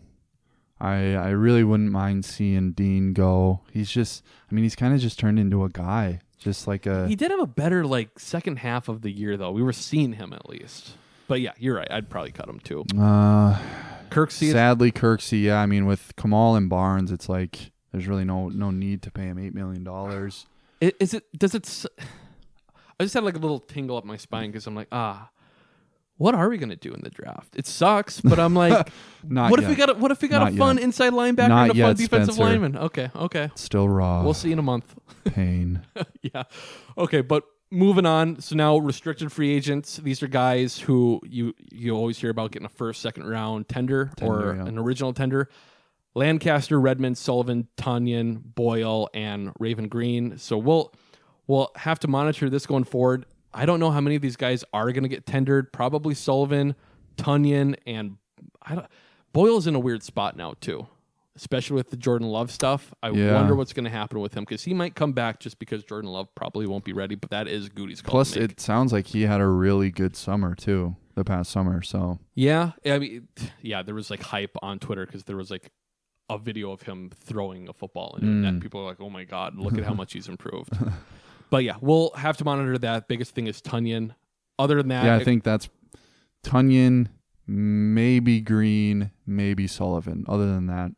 I I really wouldn't mind seeing Dean go. He's just, I mean, he's kind of just turned into a guy, just like a. He did have a better like second half of the year though. We were seeing him at least. But yeah, you're right. I'd probably cut him too. Uh, Kirksey. Sadly, Kirksey. Yeah, I mean, with Kamal and Barnes, it's like there's really no no need to pay him eight million dollars. Is it? Does it? s- I just had like a little tingle up my spine because I'm like, ah, what are we gonna do in the draft? It sucks, but I'm like, Not what yet. if we got a, what if we got Not a fun yet. inside linebacker Not and a yet, fun defensive Spencer. lineman? Okay, okay. Still raw. We'll see in a month. Pain. Yeah. Okay, but moving on. So now restricted free agents. These are guys who you you always hear about getting a first, second round tender, Tender, or yeah. an original tender. Lancaster, Redmond, Sullivan, Tunyon, Boyle, and Raven Green. So we'll we'll have to monitor this going forward. I don't know how many of these guys are going to get tendered. Probably Sullivan, Tunyon, and I don't, Boyle's in a weird spot now too, especially with the Jordan Love stuff. I Yeah. wonder what's going to happen with him because he might come back just because Jordan Love probably won't be ready. But that is Goody's call. Plus, to make. it sounds like he had a really good summer too, the past summer. So Yeah, I mean, yeah, there was like hype on Twitter because there was like a video of him throwing a football into Mm. the net. People are like, "Oh my god, look at how much he's improved." But yeah, we'll have to monitor that. Biggest thing is Tunyon. Other than that, yeah, I it- think that's Tunyon, maybe Green, maybe Sullivan. Other than that,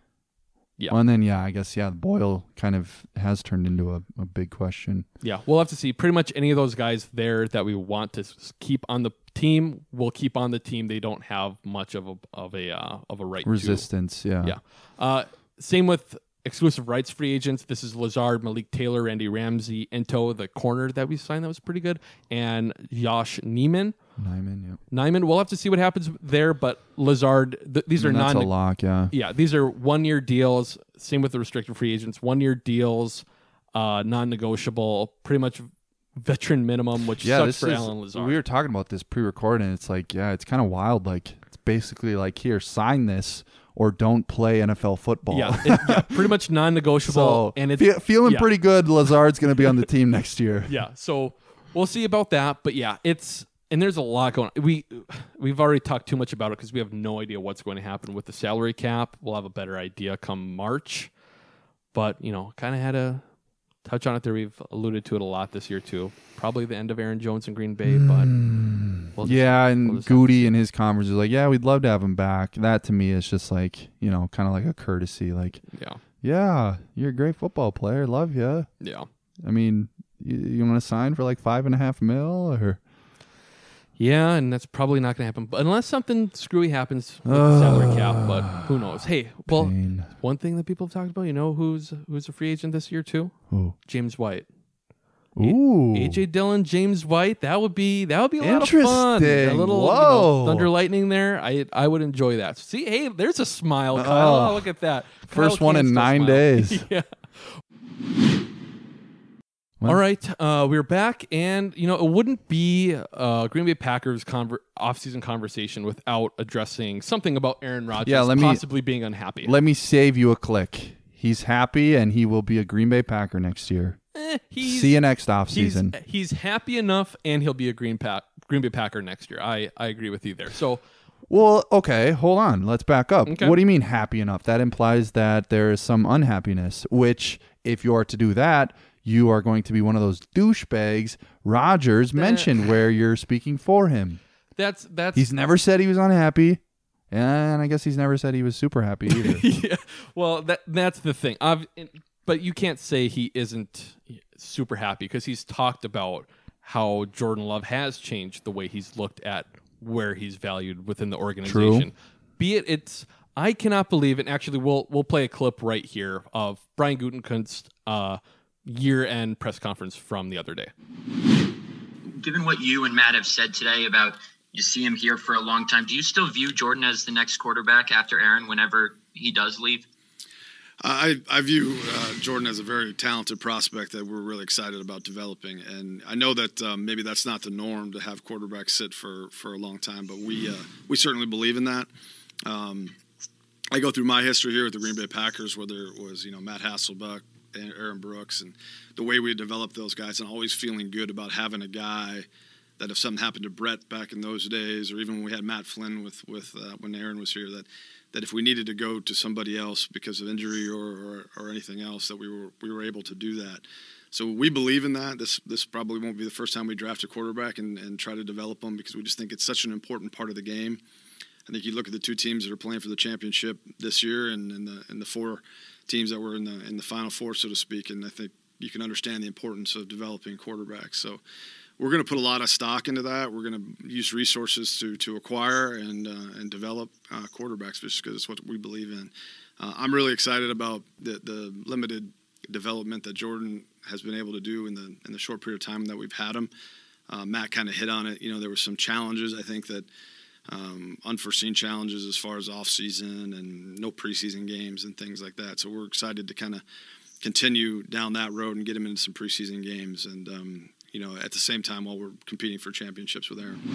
Yeah. Well, and then yeah, I guess yeah, Boyle kind of has turned into a, a big question. yeah, we'll have to see. Pretty much any of those guys there that we want to s- keep on the team, we'll keep on the team. They don't have much of a of a uh, of a right to. Resistance, yeah. Yeah. Uh, same with exclusive rights free agents. This is Lazard, Malik Taylor, Randy Ramsey, Ento, the corner that we signed that was pretty good, and Josh Neiman. Nyman, yeah. Nyman, we'll have to see what happens there, but Lazard, th- these I are mean, that's non- a lock, yeah. Yeah, these are one-year deals. Same with the restricted free agents. One-year deals, uh, non-negotiable, pretty much veteran minimum, which Yeah, sucks this for is, Alan Lazard. we were talking about this pre-recording. It's like, yeah, it's kind of wild. Like, it's basically like, here, sign this or don't play N F L football. Yeah, it- yeah, pretty much non-negotiable. So, and it's fe- feeling yeah. pretty good. Lazard's going to be on the team next year. Yeah, so we'll see about that. But yeah, it's and there's a lot going on. We we've already talked too much about it because we have no idea what's going to happen with the salary cap. We'll have a better idea come March. But you know, kind of had a touch on it there. We've alluded to it a lot this year too. Probably the end of Aaron Jones in Green Bay, but we'll just- yeah, and we'll just have to Goody in his conference is like, yeah, we'd love to have him back. That to me is just like, you know, kind of like a courtesy. Like, Yeah. yeah, you're a great football player. Love you. Yeah. I mean, you, you want to sign for like five and a half mil or? Yeah, and that's probably not going to happen, but unless something screwy happens with the salary cap. But who knows? Hey, well, Pain. one thing that people have talked about, you know, who's who's a free agent this year too? Who? James White. Ooh. A J Dillon, James White. That would be that would be a lot of fun. A Interesting. little you know, Whoa. thunder lightning there. I I would enjoy that. See, hey, there's a smile, Kyle. Oh. Oh, look at that. First Kyle one can in still nine smile. days. Yeah. Well- All right, uh, we're back, and you know it wouldn't be uh, Green Bay Packers conver- offseason conversation without addressing something about Aaron Rodgers Yeah, let me- possibly being unhappy. Let me save you a click. He's happy and he will be a Green Bay Packer next year. Eh, he's, See you next he's, offseason. he's happy enough, and he'll be a Green Pack Green Bay Packer next year. I, I agree with you there. So Well, okay, hold on. Let's back up. Okay. What do you mean happy enough? That implies that there is some unhappiness, which if you are to do that, you are going to be one of those douchebags Rodgers mentioned where you're speaking for him. that's that's He's never said he was unhappy, and I guess he's never said he was super happy either. yeah. Well, that that's the thing. I've, but you can't say he isn't super happy because he's talked about how Jordan Love has changed the way he's looked at where he's valued within the organization. True. Be it it's I cannot believe it. Actually, we'll we'll play a clip right here of Brian Gutekunst uh, year-end press conference from the other day. given what you and Matt have said today about you see him here for a long time, do you still view Jordan as the next quarterback after Aaron whenever he does leave? I, I view uh, Jordan as a very talented prospect that we're really excited about developing. And I know that um, maybe that's not the norm to have quarterbacks sit for, for a long time, but we uh, we certainly believe in that. Um, I go through my history here with the Green Bay Packers, whether it was, you know, Matt Hasselbeck and Aaron Brooks, and the way we developed those guys, and always feeling good about having a guy that if something happened to Brett back in those days, or even when we had Matt Flynn with, with uh, when Aaron was here, that that if we needed to go to somebody else because of injury or, or, or anything else, that we were we were able to do that. So we believe in that. This this probably won't be the first time we draft a quarterback and, and try to develop them, because we just think it's such an important part of the game. I think you look at the two teams that are playing for the championship this year, and, and the and the four teams that were in the in the Final Four, so to speak, and I think you can understand the importance of developing quarterbacks. So we're going to put a lot of stock into that. We're going to use resources to to acquire and uh, and develop uh, quarterbacks, just because it's what we believe in. Uh, I'm really excited about the the limited development that Jordan has been able to do in the in the short period of time that we've had him. Uh, Matt kind of hit on it. You know, there were some challenges. I think that um, unforeseen challenges as far as off season and no preseason games and things like that. So we're excited to kind of continue down that road and get him into some preseason games, and um, you know, at the same time while we're competing for championships with Aaron.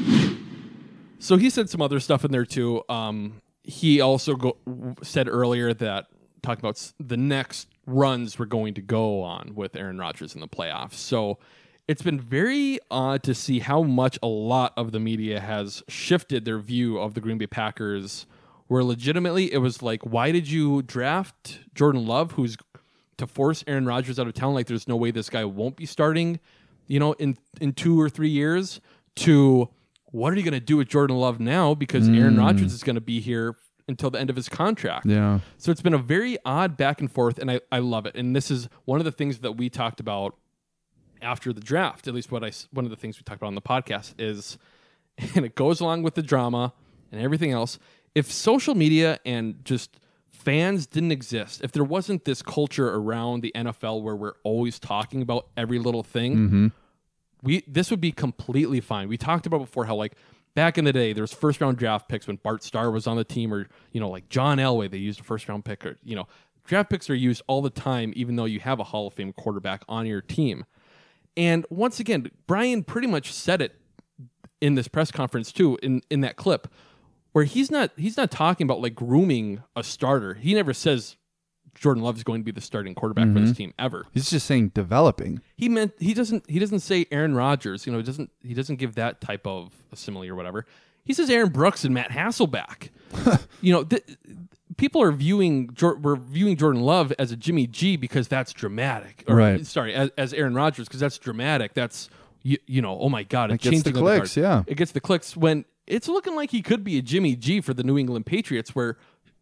So he said some other stuff in there too. Um, he also go, said earlier that talking about s- the next runs we're going to go on with Aaron Rodgers in the playoffs. So it's been very odd to see how much a lot of the media has shifted their view of the Green Bay Packers, where legitimately it was like, why did you draft Jordan Love, who's to force Aaron Rodgers out of town? Like, there's no way this guy won't be starting, you know, in, in two or three years, to what are you going to do with Jordan Love now? Because mm. Aaron Rodgers is going to be here until the end of his contract. Yeah. So it's been a very odd back and forth, and I, I love it. And this is one of the things that we talked about after the draft, at least what I, one of the things we talked about on the podcast is, and it goes along with the drama and everything else, if social media and just fans didn't exist, if there wasn't this culture around the N F L where we're always talking about every little thing, mm-hmm. we this would be completely fine. We talked about before how, like, back in the day, there was first round draft picks when Bart Starr was on the team, or, you know, like John Elway, they used a first round pick, or, you know, draft picks are used all the time, even though you have a Hall of Fame quarterback on your team. And once again, Brian pretty much said it in this press conference too, in, in that clip, where he's not he's not talking about like grooming a starter. He never says Jordan Love is going to be the starting quarterback mm-hmm. for this team ever. He's just saying developing. He meant he doesn't he doesn't say Aaron Rodgers. You know, he doesn't he doesn't give that type of a simile or whatever. He says Aaron Brooks and Matt Hasselbeck. you know, th- people are viewing we're viewing Jordan Love as a Jimmy G because that's dramatic. Or, right. Sorry, as, as Aaron Rodgers because that's dramatic. That's you, you know, oh my God, it, it gets the clicks. The yeah, it gets the clicks when it's looking like he could be a Jimmy G for the New England Patriots. Where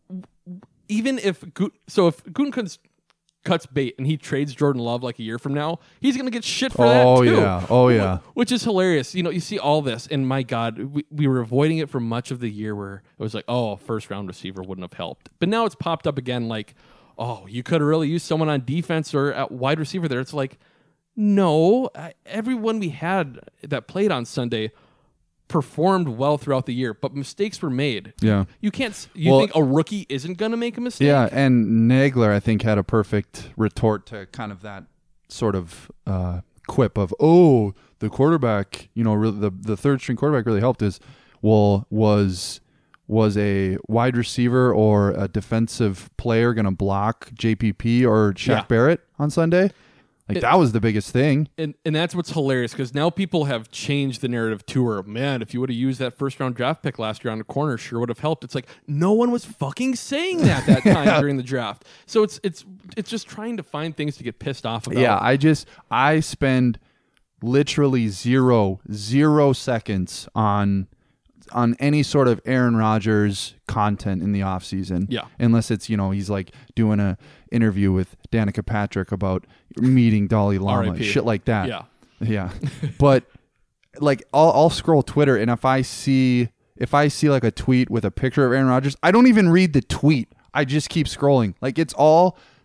even if so, if Gutekunst cuts bait and he trades Jordan Love like a year from now, he's going to get shit for oh, that too. Oh yeah, oh yeah. Which is hilarious. You know, you see all this, and my God, we, we were avoiding it for much of the year where it was like, oh, a first round receiver wouldn't have helped. But now it's popped up again like, oh, you could have really used someone on defense or at wide receiver there. It's like, no, I, everyone we had that played on Sunday performed well throughout the year, but mistakes were made. Yeah. You can't, you well, think a rookie isn't going to make a mistake? Yeah, and Nagler, I think, had a perfect retort to kind of that sort of uh, quip of, oh, the quarterback, you know, really, the, the third string quarterback really helped is, well, was was a wide receiver or a defensive player going to block J P P or Shaq yeah. Barrett on Sunday? Like, it, that was the biggest thing. And and that's what's hilarious, because now people have changed the narrative to where, man, if you would have used that first round draft pick last year on the corner, sure would have helped. It's like, no one was fucking saying that that time yeah. during the draft. So it's it's it's just trying to find things to get pissed off about. Yeah, I just, I spend literally zero, zero seconds on on any sort of Aaron Rodgers content in the offseason. Yeah. Unless it's, you know, he's like doing a interview with Danica Patrick about meeting Dalai Lama, shit like that. Yeah. Yeah. But like I'll, I'll scroll Twitter, and if I see if I see like a tweet with a picture of Aaron Rodgers, I don't even read the tweet. I just keep scrolling. Like, it's all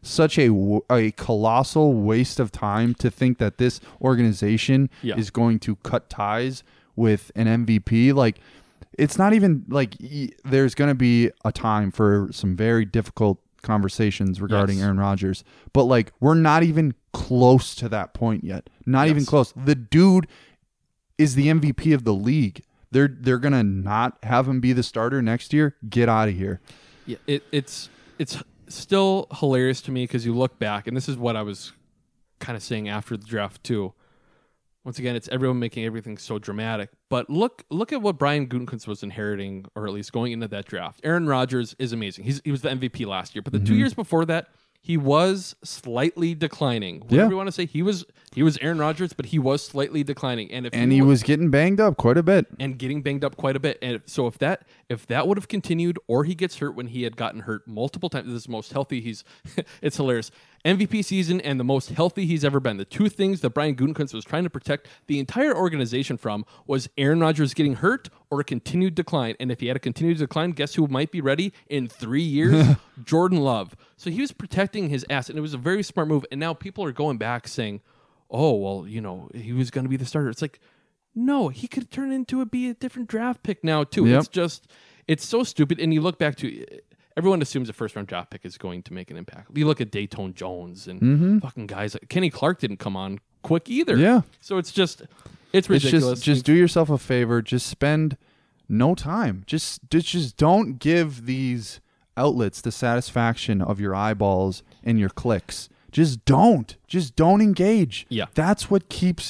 such a w- a colossal waste of time to think that this organization Yeah. is going to cut ties with an M V P. Like, it's not even like y- there's going to be a time for some very difficult conversations regarding Yes. Aaron Rodgers, but like we're not even close to that point yet. Not even Yes. close. The dude is the M V P of the league. They're they're gonna not have him be the starter next year. Get out of here. Yeah, it, it's it's still hilarious to me because you look back, and this is what I was kind of saying after the draft too. Once again, it's everyone making everything so dramatic. But look look at what Brian Gutekunst was inheriting, or at least going into that draft. Aaron Rodgers is amazing. He's, he was the M V P last year. But the two Mhm. years before that, he was slightly declining. Whatever Yeah. you want to say, he was he was Aaron Rodgers, but he was slightly declining. And if And you he look- was getting banged up quite a bit. and getting banged up quite a bit. And so if that if that would have continued, or he gets hurt when he had gotten hurt multiple times, this is the most healthy he's. It's hilarious. M V P season and the most healthy he's ever been. The two things that Brian Gutekunst was trying to protect the entire organization from was Aaron Rodgers getting hurt or a continued decline. And if he had a continued decline, guess who might be ready in three years? Jordan Love. So he was protecting his ass, and it was a very smart move. And now people are going back saying, oh, well, you know, he was going to be the starter. It's like, no, he could turn into a be a different draft pick now too. Yep. It's just, it's so stupid. And you look back to, everyone assumes a first round draft pick is going to make an impact. You look at Dayton Jones and Mhm. fucking guys. Like, Kenny Clark didn't come on quick either. Yeah. So it's just, it's It's ridiculous. just just do yourself a favor. Just spend no time. Just just just don't give these outlets the satisfaction of your eyeballs and your clicks. Just don't. Just don't engage. Yeah. That's what keeps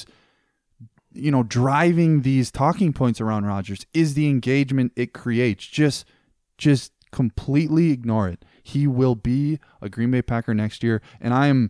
you know driving these talking points around Rodgers is the engagement it creates. Just just completely ignore it. He will be a Green Bay Packer next year, and I am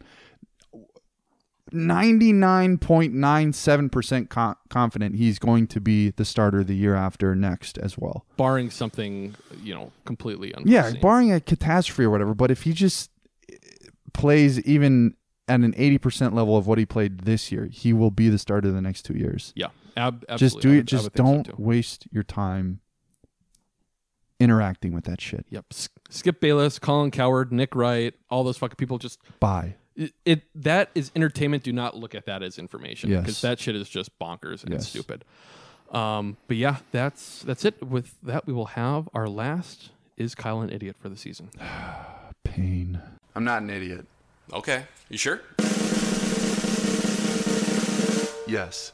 ninety-nine point nine seven percent co- confident he's going to be the starter the year after next as well. barring something, you know, completely unforeseen. Yeah, barring a catastrophe or whatever, but if he just plays even at an eighty percent level of what he played this year, he will be the starter the next two years. Yeah, ab- Just absolutely. do I it. would- I Just would think so, don't too. waste your time interacting with that shit. Yep. S- Skip Bayless, Colin Coward, Nick Wright, all those fucking people just Bye. It, it that is entertainment. Do not look at that as information Yes. because that shit is just bonkers and Yes. stupid. Um, but yeah, that's that's it. With that, we will have our last is Kyle an idiot for the season. Pain. I'm not an idiot. Okay, you sure? Yes.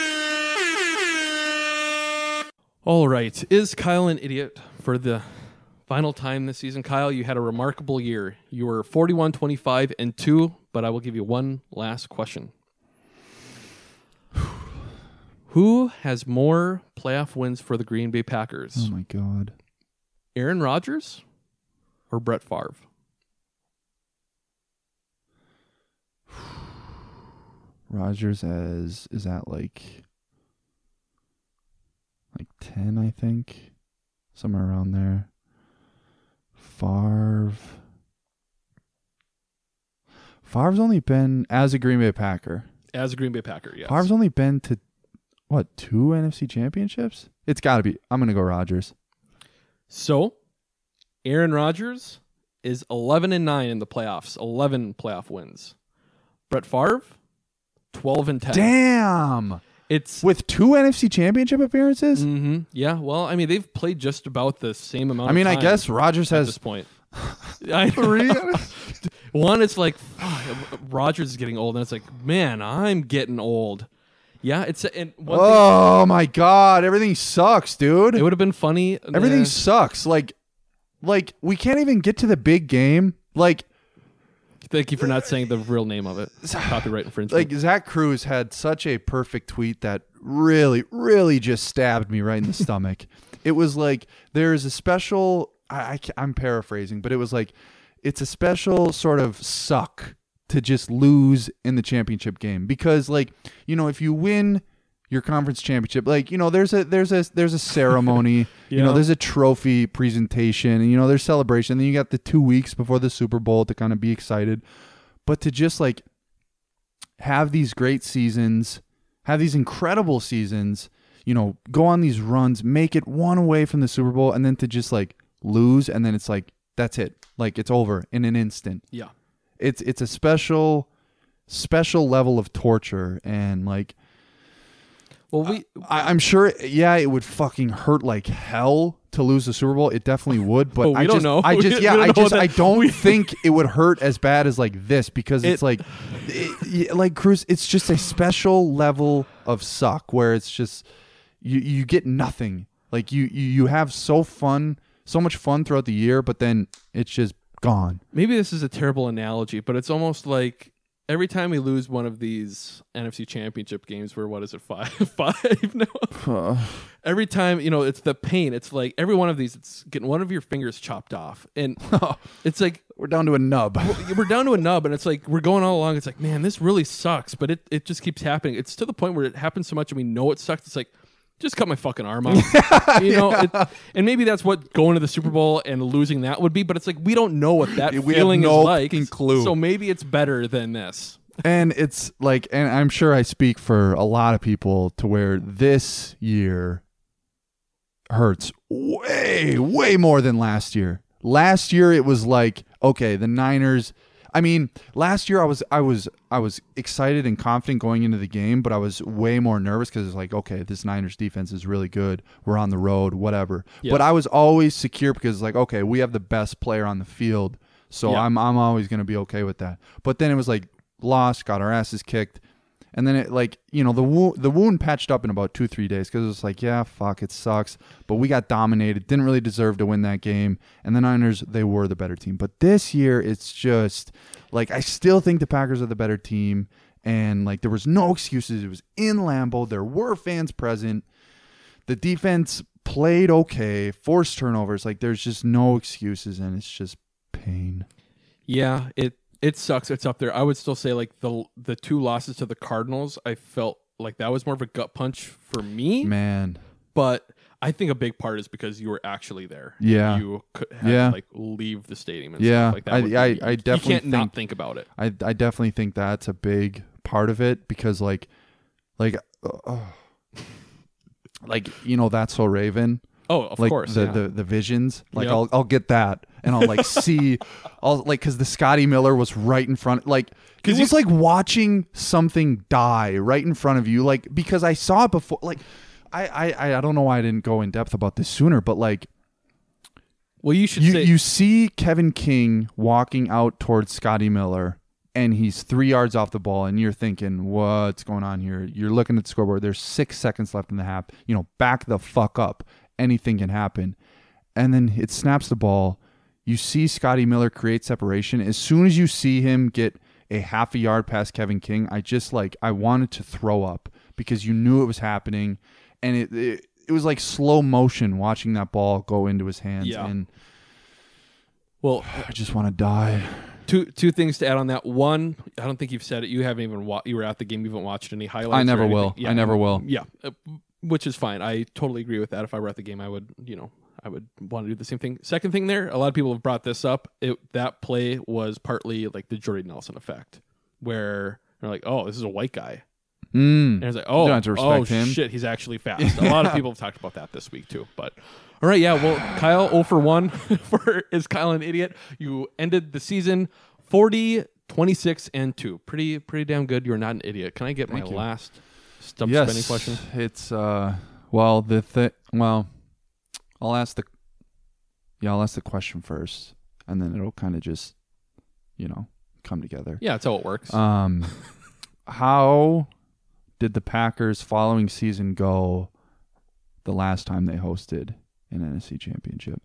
All right, is Kyle an idiot for the final time this season? Kyle, you had a remarkable year. You were forty-one, twenty-five, and two, but I will give you one last question. Who has more playoff wins for the Green Bay Packers? Oh my God. Aaron Rodgers or Brett Favre? Rodgers as is that like like ten, I think, somewhere around there. Favre. Favre's only been as a Green Bay Packer. As a Green Bay Packer, yes. Favre's only been to what, two N F C championships? It's got to be. I'm gonna go Rodgers. So, Aaron Rodgers is eleven and nine in the playoffs. eleven playoff wins. Brett Favre, twelve and ten. Damn. It's with two N F C championship appearances. Mm-hmm. Yeah. Well, I mean, they've played just about the same amount. I mean, of I time guess Rodgers at has this point. I three. One, it's like fuck, Rodgers is getting old, and it's like, man, I'm getting old. Yeah, it's and one Oh thing, my God, everything sucks, dude. It would have been funny. Everything uh, sucks. Like, like we can't even get to the big game. Like, Thank you for not saying the real name of it. Copyright infringement. like Zach Cruz had such a perfect tweet that really, really just stabbed me right in the stomach. It was like there's a special. I, I, I'm paraphrasing, but it was like it's a special sort of suck to just lose in the championship game because, like, you know, if you win your conference championship, like, you know, there's a there's a there's a ceremony, you know, Yeah. there's a trophy presentation, and you know, there's celebration. Then you got the two weeks before the Super Bowl to kind of be excited, but to just like have these great seasons, have these incredible seasons, you know, go on these runs, make it one away from the Super Bowl, and then to just like lose, and then it's like that's it, like it's over in an instant. Yeah. it's it's a special special level of torture, and like, well, we I, I'm sure, yeah, it would fucking hurt like hell to lose the Super Bowl. It definitely would, but Well, we I don't just, know. I We just, don't yeah, know I just, that- I don't we- think it would hurt as bad as like this, because it's It- like, it, like Cruz, it's just a special level of suck where it's just you, you get nothing. Like you, you, you have so fun, so much fun throughout the year, but then it's just gone. Maybe this is a terrible analogy, but it's almost like every time we lose one of these N F C Championship games, we're, what is it, five, five now? Every time, you know, it's the pain. It's like every one of these, it's getting one of your fingers chopped off, and it's like we're down to a nub. We're, we're down to a nub, and it's like we're going all along. It's like, man, this really sucks, but it it just keeps happening. It's to the point where it happens so much, and we know it sucks. It's like, just cut my fucking arm off, you know. Yeah. It, and maybe that's what going to the Super Bowl and losing that would be. But it's like we don't know what that We have feeling no is like. fucking clue. So maybe it's better than this. And it's like, and I'm sure I speak for a lot of people to where this year hurts way, way more than last year. Last year it was like, okay, the Niners. I mean, last year I was, I was, I was excited and confident going into the game, but I was way more nervous because it's like, okay, this Niners defense is really good. We're on the road, whatever. Yeah. But I was always secure because it's like, okay, we have the best player on the field, so Yeah. I'm, I'm always going to be okay with that. But then it was like, lost, got our asses kicked, and then it like, you know, the wound the wound patched up in about two three days because it was like, yeah, fuck, it sucks, but we got dominated, didn't really deserve to win that game, and the Niners, they were the better team. But this year it's just like, I still think the Packers are the better team, and like there was no excuses. It was in Lambeau, there were fans present, the defense played okay, forced turnovers, like there's just no excuses, and it's just pain. Yeah, it it sucks. It's up there. I would still say like the the two losses to the Cardinals, I felt like that was more of a gut punch for me. Man. But I think a big part is because you were actually there. Yeah. You could have Yeah. to like leave the stadium and Yeah, stuff like that. I, would be- I, you- I definitely you can't think, not think about it. I, I definitely think that's a big part of it because, like, like, uh, like you know, That's So Raven. Oh, of like course, the, yeah. the the visions. Like Yep. I'll I'll get that and I'll like see, I'll like because the Scotty Miller was right in front. Like it was like watching something die right in front of you. Like because I saw it before. Like I I I don't know why I didn't go in depth about this sooner, but like. Well, you should you, say you see Kevin King walking out towards Scotty Miller, and he's three yards off the ball, and you're thinking, what's going on here? You're looking at the scoreboard. There's six seconds left in the half. You know, back the fuck up. Anything can happen. And then it snaps the ball. You see Scotty Miller create separation. As soon as you see him get a half a yard past Kevin King, I just like, I wanted to throw up because you knew it was happening. And it, it, it was like slow motion watching that ball go into his hands. Yeah. And well, I just want to die. Two two things to add on that. One, I don't think you've said it. You haven't even wa- you were at the game. You haven't watched any highlights. I never or will. anything. I never will. Yeah, uh, which is fine. I totally agree with that. If I were at the game, I would, you know, I would want to do the same thing. Second thing, there, a lot of people have brought this up. It, that play was partly like the Jordy Nelson effect, where they're like, "Oh, this is a white guy," Mm. and it's like, You "Oh, don't have to respect oh him. shit, he's actually fast." A lot of people have talked about that this week too. But all right, yeah. Well, Kyle, zero for one for is Kyle an idiot? You ended the season forty, twenty-six, and two. Pretty, pretty damn good. You're not an idiot. Can I get Thank my you. last stump yes, spending question? It's uh, well, the th- well, I'll ask the yeah, I'll ask the question first, and then it'll kind of just, you know, come together. Yeah, that's how it works. Um, how did the Packers following season go? The last time they hosted an N F C Championship.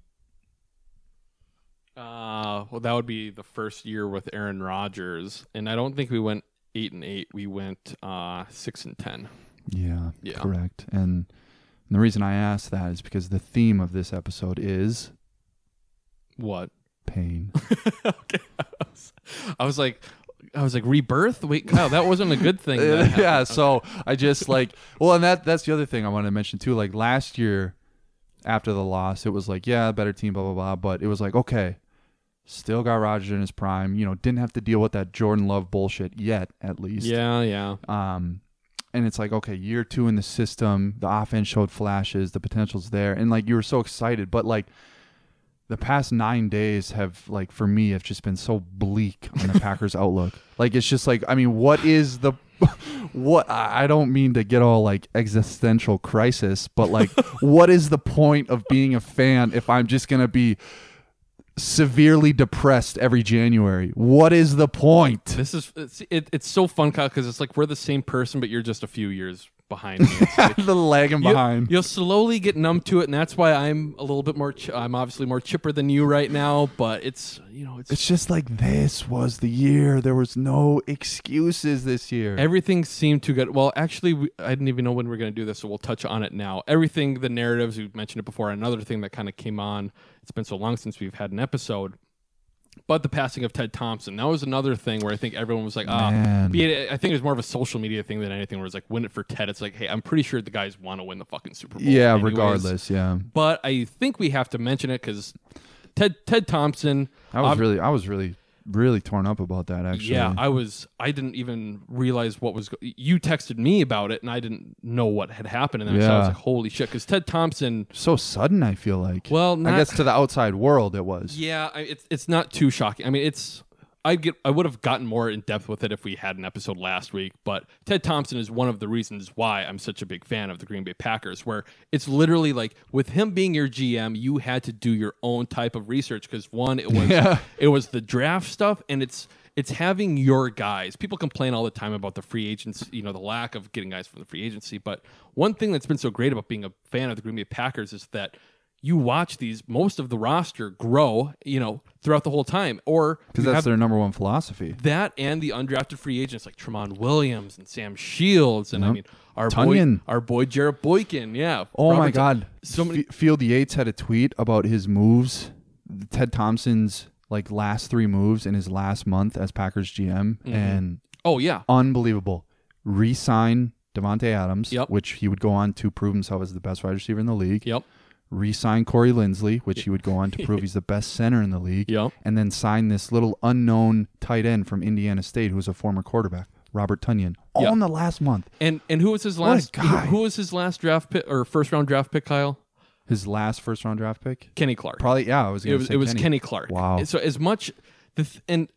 Uh, well, that would be the first year with Aaron Rodgers, and I don't think we went eight and eight. We went uh six and ten. Yeah, Yeah. correct. And the reason I asked that is because the theme of this episode is What? pain. Okay. I was, I was like, I was like, rebirth. Wait, Kyle, that wasn't a good thing. that yeah, happened. so I just like, well, and that that's the other thing I wanted to mention too. Like last year, after the loss, it was like, yeah, better team, blah blah blah. But it was like, okay, still got Rodgers in his prime. You know, didn't have to deal with that Jordan Love bullshit yet, at least. Yeah, yeah. Um, and it's like, okay, year two in the system, the offense showed flashes, the potential's there, and like you were so excited, but like the past nine days have, like, for me, have just been so bleak on the Packers' outlook. Like, it's just like, I mean, what is the, what, I I don't mean to get all, like, existential crisis, but, like, what is the point of being a fan if I'm just going to be severely depressed every January? What is the point? This is, it's, it, it's so fun, Kyle, because it's like we're the same person, but you're just a few years behind me. Like, the lagging you, behind. You'll slowly get numb to it, and that's why I'm a little bit more. Ch- I'm obviously more chipper than you right now, but it's you know it's It's just like, this was the year. There was no excuses this year. everything seemed to get well. Actually, we, I didn't even know when we were going to do this, so we'll touch on it now. Everything, the narratives, we mentioned it before. Another thing that kind of came on. It's been so long since we've had an episode. But the passing of Ted Thompson, that was another thing where I think everyone was like, ah, Man. be it, I think it was more of a social media thing than anything where it's like, win it for Ted. It's like, hey, I'm pretty sure the guys want to win the fucking Super Bowl. Yeah, anyways. regardless, yeah. But I think we have to mention it because Ted Ted Thompson. I was ob- really, I was really, really torn up about that, actually. Yeah, I was. I didn't even realize what was. Go- you texted me about it, and I didn't know what had happened. And then so I was Yeah. like, holy shit, because Ted Thompson. So sudden, I feel like. Well, not, I guess to the outside world, it was. Yeah, I, it's it's not too shocking. I mean, it's I get I would have gotten more in depth with it if we had an episode last week. But Ted Thompson is one of the reasons why I'm such a big fan of the Green Bay Packers. Where it's literally like with him being your G M, you had to do your own type of research because one, it was Yeah. it was the draft stuff, and it's it's having your guys. People complain all the time about the free agents, you know, the lack of getting guys from the free agency. But one thing that's been so great about being a fan of the Green Bay Packers is that you watch these, most of the roster grow, you know, throughout the whole time. Or Because you that's have their number one philosophy. that and the undrafted free agents like Tremont Williams and Sam Shields. And I Yep. mean, our Tunyon. boy, our boy Jarrett Boykin. Yeah. Oh, my Robert- God. So many. F- Field Yates had a tweet about his moves, Ted Thompson's, like, last three moves in his last month as Packers G M. Mhm. And Oh, yeah. unbelievable. Re-sign Devontae Adams, Yep. which he would go on to prove himself as the best wide receiver in the league. Yep. Re-sign Corey Linsley, which he would go on to prove he's the best center in the league. Yep. And then sign this little unknown tight end from Indiana State who's a former quarterback, Robert Tunyon, all Yep. in the last month. And and who was his What a last? guy. Who was his last draft pick or first round draft pick? Kyle. His last first round draft pick? Kenny Clark. Probably, yeah, I was going It to was say it was Kenny. Kenny Clark. Wow. So as much the th- and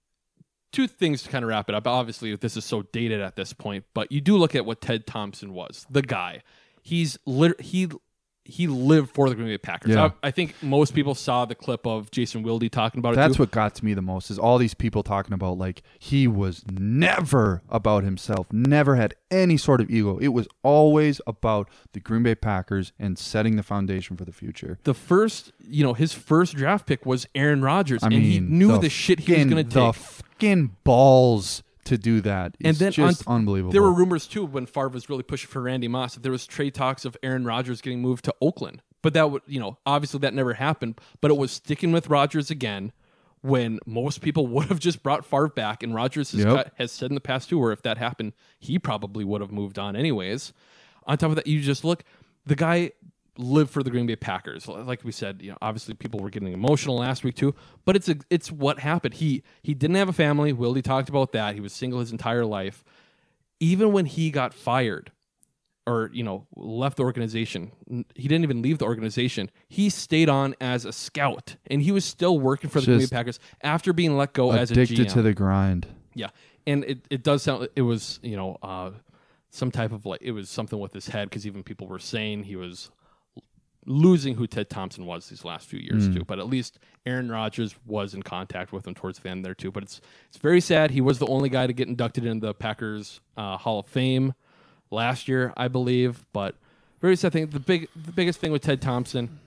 two things to kind of wrap it up. Obviously, this is so dated at this point, but you do look at what Ted Thompson was. The guy, he's lit- he he lived for the Green Bay Packers. Yeah. I, I think most people saw the clip of Jason Wilde talking about it. That's too. what got to me the most is all these people talking about, like, he was never about himself, never had any sort of ego. It was always about the Green Bay Packers and setting the foundation for the future. The first, you know, his first draft pick was Aaron Rodgers, I and mean, he knew the, shit he was fucking- going to the take. fucking balls to do that. And It's then just on- unbelievable. There were rumors too when Favre was really pushing for Randy Moss that there was trade talks of Aaron Rodgers getting moved to Oakland. But that would, you know, obviously that never happened. But it was sticking with Rodgers again when most people would have just brought Favre back. And Rodgers has, Yep. cut, has said in the past too, where if that happened, he probably would have moved on anyways. On top of that, you just look, the guy lived for the Green Bay Packers. Like we said, you know, obviously people were getting emotional last week too. But it's a, it's what happened. He he didn't have a family. Wildy talked about that. He was single his entire life. Even when he got fired, or, you know, left the organization. He didn't even leave the organization. He stayed on as a scout, and he was still working for the Green Bay Just Packers after being let go as a G M. addicted to the grind. Yeah, and it, it does sound, it was, you know, uh, some type of, like, it was something with his head, because even people were saying he was losing who Ted Thompson was these last few years Mm. too. But at least Aaron Rodgers was in contact with him towards the end there too. But it's it's very sad. He was the only guy to get inducted into the Packers uh, Hall of Fame last year, I believe. But very sad thing. The big the biggest thing with Ted Thompson,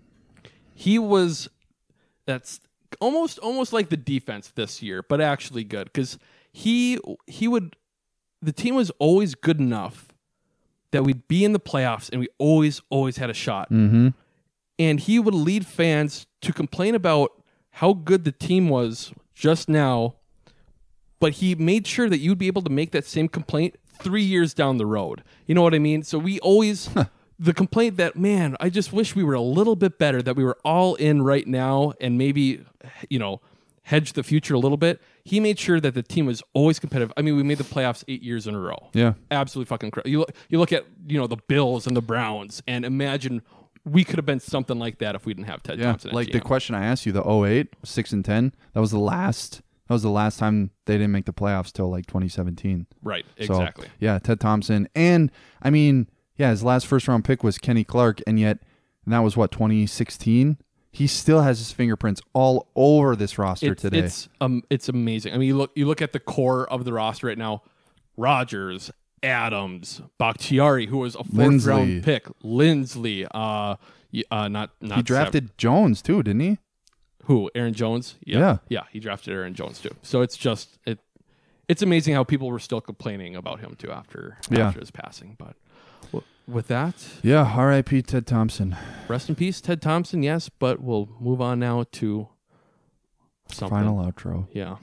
he was that's almost almost like the defense this year, but actually good, because he he would the team was always good enough that we'd be in the playoffs and we always always had a shot. Mm-hmm. And he would lead fans to complain about how good the team was just now, but he made sure that you'd be able to make that same complaint three years down the road. You know what I mean? So we always, the complaint that, man, I just wish we were a little bit better, that we were all in right now and maybe, you know, hedge the future a little bit. He made sure that the team was always competitive. I mean, we made the playoffs eight years in a row. Yeah. Absolutely fucking crazy. You look, you look at, you know, the Bills and the Browns, and imagine we could have been something like that if we didn't have Ted Yeah, Thompson. at like G the M. question I asked you, the oh eight, six and ten, that was the last that was the last time they didn't make the playoffs till like twenty seventeen. Right, So, exactly. yeah, Ted Thompson. And I mean, yeah, his last first round pick was Kenny Clark, and yet and that was what, twenty sixteen? He still has his fingerprints all over this roster It's, today. it's um, it's amazing. I mean, you look you look at the core of the roster right now: Rogers, Adams, Bakhtiari, who was a fourth Lindsley. round pick, Lindsley, uh, y- uh, not not he drafted Jones too, didn't he? Who? Aaron Jones? Yep. Yeah. Yeah, he drafted Aaron Jones too. So it's just it it's amazing how people were still complaining about him too after Yeah. after his passing. But w- with that, Yeah, R I P Ted Thompson. rest in peace, Ted Thompson, yes, but we'll move on now to something. Final outro. Yeah.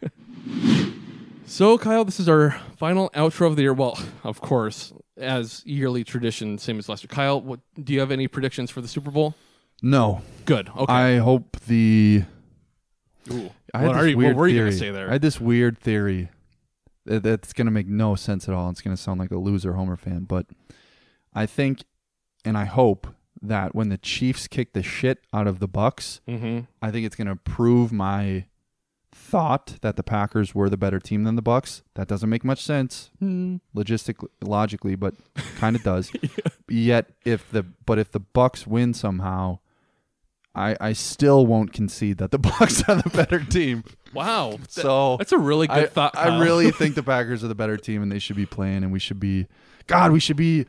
So, Kyle, this is our final outro of the year. Well, of course, as yearly tradition, same as last year. Kyle, what, do you have any predictions for the Super Bowl? No. Good. Okay. I hope the Ooh. I had What this are you- what weird were you theory. gonna say there? I had this weird theory that, that's going to make no sense at all. It's going to sound like a loser Homer fan, but I think and I hope that when the Chiefs kick the shit out of the Bucks, Mhm. I think it's going to prove my thought that the Packers were the better team than the Bucks. That doesn't make much sense Hmm. logistically, logically, but kind of does. Yet, if the but if the Bucks win somehow, I I still won't concede that the Bucks are the better team. Wow. That- So that's a really good I, thought, I Kyle. really think the Packers are the better team, and they should be playing, and we should be. God, we should be.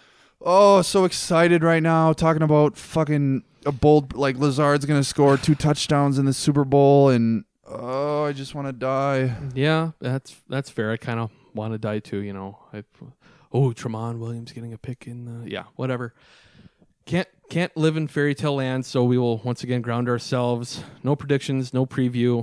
Oh, so excited right now talking about fucking a bold like Lazard's gonna score two touchdowns in the Super Bowl, and oh, I just want to die. Yeah, that's that's fair. I kind of want to die too, you know. I, oh, Tremont Williams getting a pick in the yeah, whatever. Can't can't live in fairy tale land, so we will once again ground ourselves. No predictions, no preview.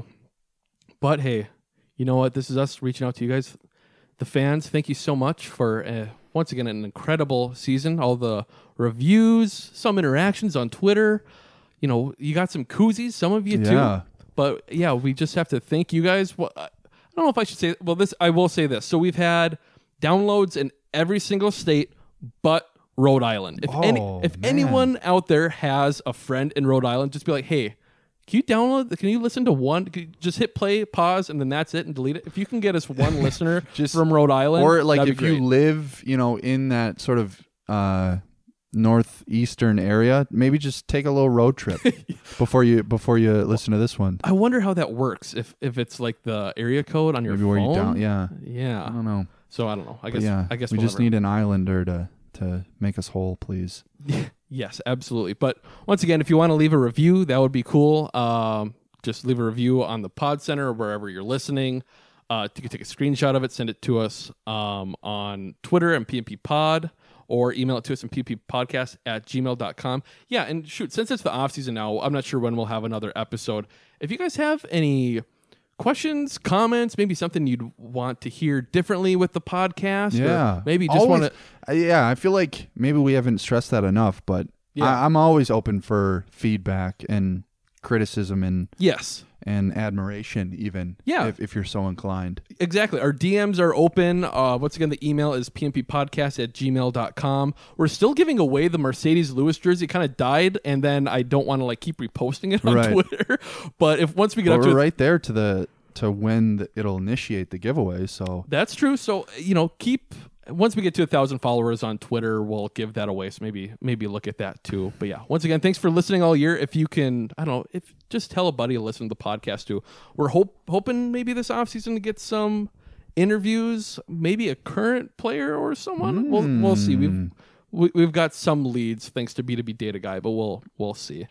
But hey, you know what? This is us reaching out to you guys, the fans. Thank you so much for uh, once again an incredible season. All the reviews, some interactions on Twitter. You know, you got some koozies, some of you Yeah. too. But yeah, we just have to thank you guys. Well, I don't know if I should say. Well, this I will say this. So we've had downloads in every single state, but Rhode Island. If any, Oh, if man. anyone out there has a friend in Rhode Island, just be like, hey, can you download? Can you listen to one? Can you just hit play, pause, and then that's it, and delete it. If you can get us one listener Just from Rhode Island, or like that'd if be you great. live, you know, in that sort of uh, northeastern area, maybe just take a little road trip before you before you listen to this one. I wonder how that works. If if it's like the area code on your Maybe phone, where you down, yeah, yeah. I don't know. So I don't know. I But guess yeah, I guess we just whatever. need an islander to to make us whole, please. Yes, absolutely. But once again, if you want to leave a review, that would be cool. Um, just leave a review on the Pod Center or wherever you're listening. Uh, you can take a screenshot of it, send it to us um, on Twitter and P M P Pod, or email it to us at P M P podcast at gmail dot com. Yeah, and shoot, since it's the off season now, I'm not sure when we'll have another episode. If you guys have any questions, comments, maybe something you'd want to hear differently with the podcast, or Yeah, maybe just Always- want to. uh, Yeah, I feel like maybe we haven't stressed that enough, but Yeah. I, I'm always open for feedback and criticism and Yes. and admiration, even. Yeah. if, if you're so inclined. Exactly. Our D Ms are open. Uh, once again, the email is p m p podcast at gmail dot com. We're still giving away the Mercedes Lewis jersey. It kind of died, and then I don't want to like keep reposting it on Right. Twitter. But if once we get Well, up to we're it- right there to the to when the, it'll initiate the giveaway. So that's true. So you know, keep once we get to a thousand followers on Twitter, we'll give that away. So maybe maybe look at that too. But yeah, once again, thanks for listening all year. If you can, I don't know, if just tell a buddy to listen to the podcast too. We're hope hoping maybe this offseason to get some interviews, maybe a current player or someone. We'll we'll see. We've we, we've got some leads thanks to B two B Data Guy, but we'll we'll see.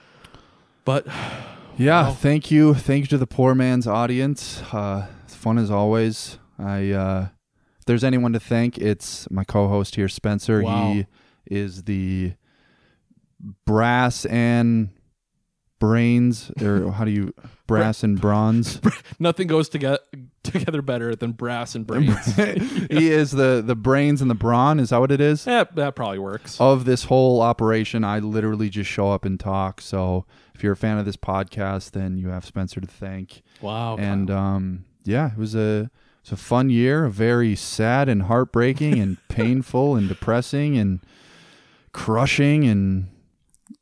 But yeah, wow. thank you, thank you to the poor man's audience. Uh, it's fun as always. I uh, if there's anyone to thank, it's my co-host here, Spencer. Wow. He is the brass and brains, or how do you brass and bronze? Nothing goes together together better than brass and brains. He is the the brains and the brawn. Is that what it is? Yeah, that probably works. Of this whole operation, I literally just show up and talk. So if you're a fan of this podcast, then you have Spencer to thank. Wow. And um, yeah, it was a it was a fun year, a very sad and heartbreaking and painful and depressing and crushing and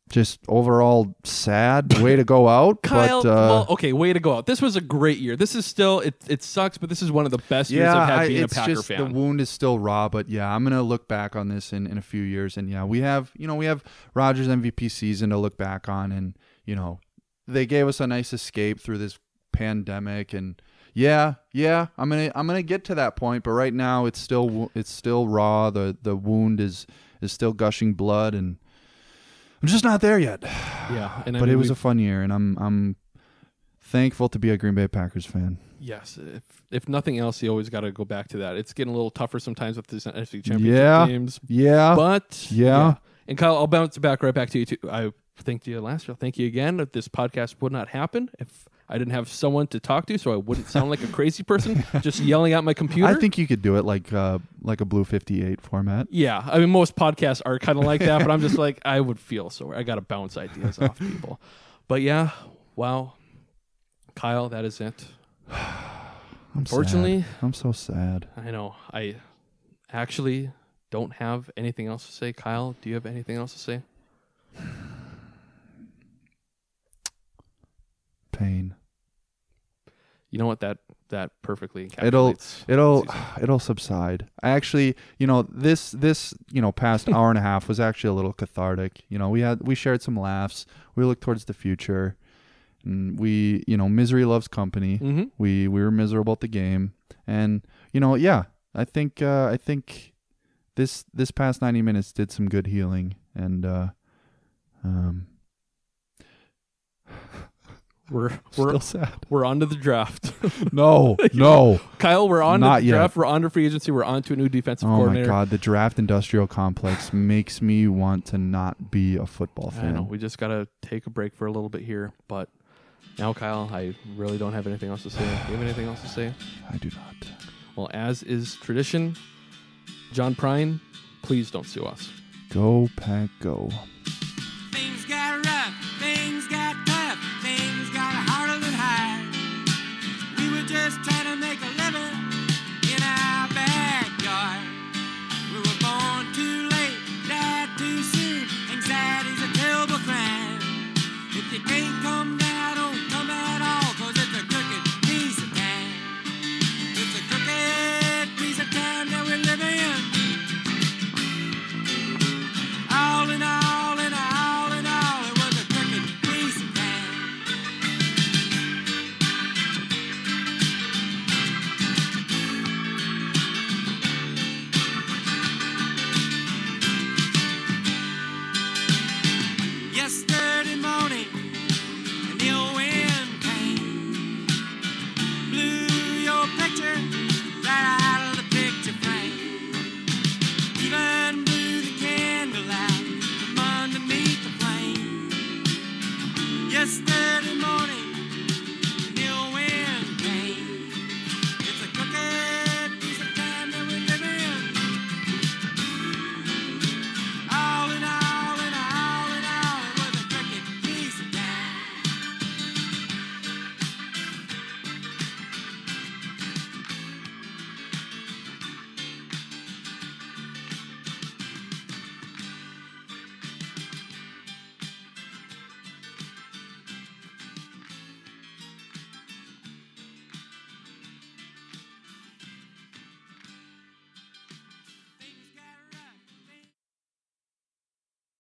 just overall sad way to go out. Kyle, but, uh, well, okay, way to go out. This was a great year. This is still it. It sucks, but this is one of the best years yeah, I've had I, being it's a Packer just, fan. the wound is still raw, but yeah, I'm gonna look back on this in, in a few years, and yeah, we have you know we have Rodgers' M V P season to look back on, and you know they gave us a nice escape through this pandemic, and yeah, yeah, I'm gonna I'm gonna get to that point, but right now it's still it's still raw. The the wound is is still gushing blood, and I'm just not there yet. Yeah, and I but mean, it was we've- a fun year, and I'm I'm thankful to be a Green Bay Packers fan. Yes, if if nothing else, you always got to go back to that. It's getting a little tougher sometimes with these N F C Championship Yeah, games. yeah, but yeah. And Kyle, I'll bounce back right back to you too. I thanked you last year. Thank you again. If this podcast would not happen if I didn't have someone to talk to, so I wouldn't sound like a crazy person just yelling at my computer. I think you could do it like uh, like a Blue fifty-eight format. Yeah, I mean most podcasts are kind of like that, but I'm just like I would feel so. I got to bounce ideas off people. But yeah, wow, Kyle, that is it. I'm Unfortunately, sad. I'm so sad. I know. I actually don't have anything else to say. Kyle, do you have anything else to say? Pain. You know what? That that perfectly encapsulates. It'll the it'll season. it'll subside. I actually, you know, this this you know past hour and a half was actually a little cathartic. You know, we had we shared some laughs. We looked towards the future, and we you know misery loves company. Mhm. We we were miserable at the game, and you know, yeah, I think uh, I think this this past ninety minutes did some good healing, and uh, um. We're we're Still sad. we're on to the draft. No, no. Kyle, we're on Not to the yet. draft. We're on to free agency. We're on to a new defensive Oh coordinator. my God, the draft industrial complex makes me want to not be a football I fan. know. We just gotta take a break for a little bit here, but now, Kyle, I really don't have anything else to say. Do you have anything else to say? I do not. Well, as is tradition, John Prine, please don't sue us. Go Pack Go.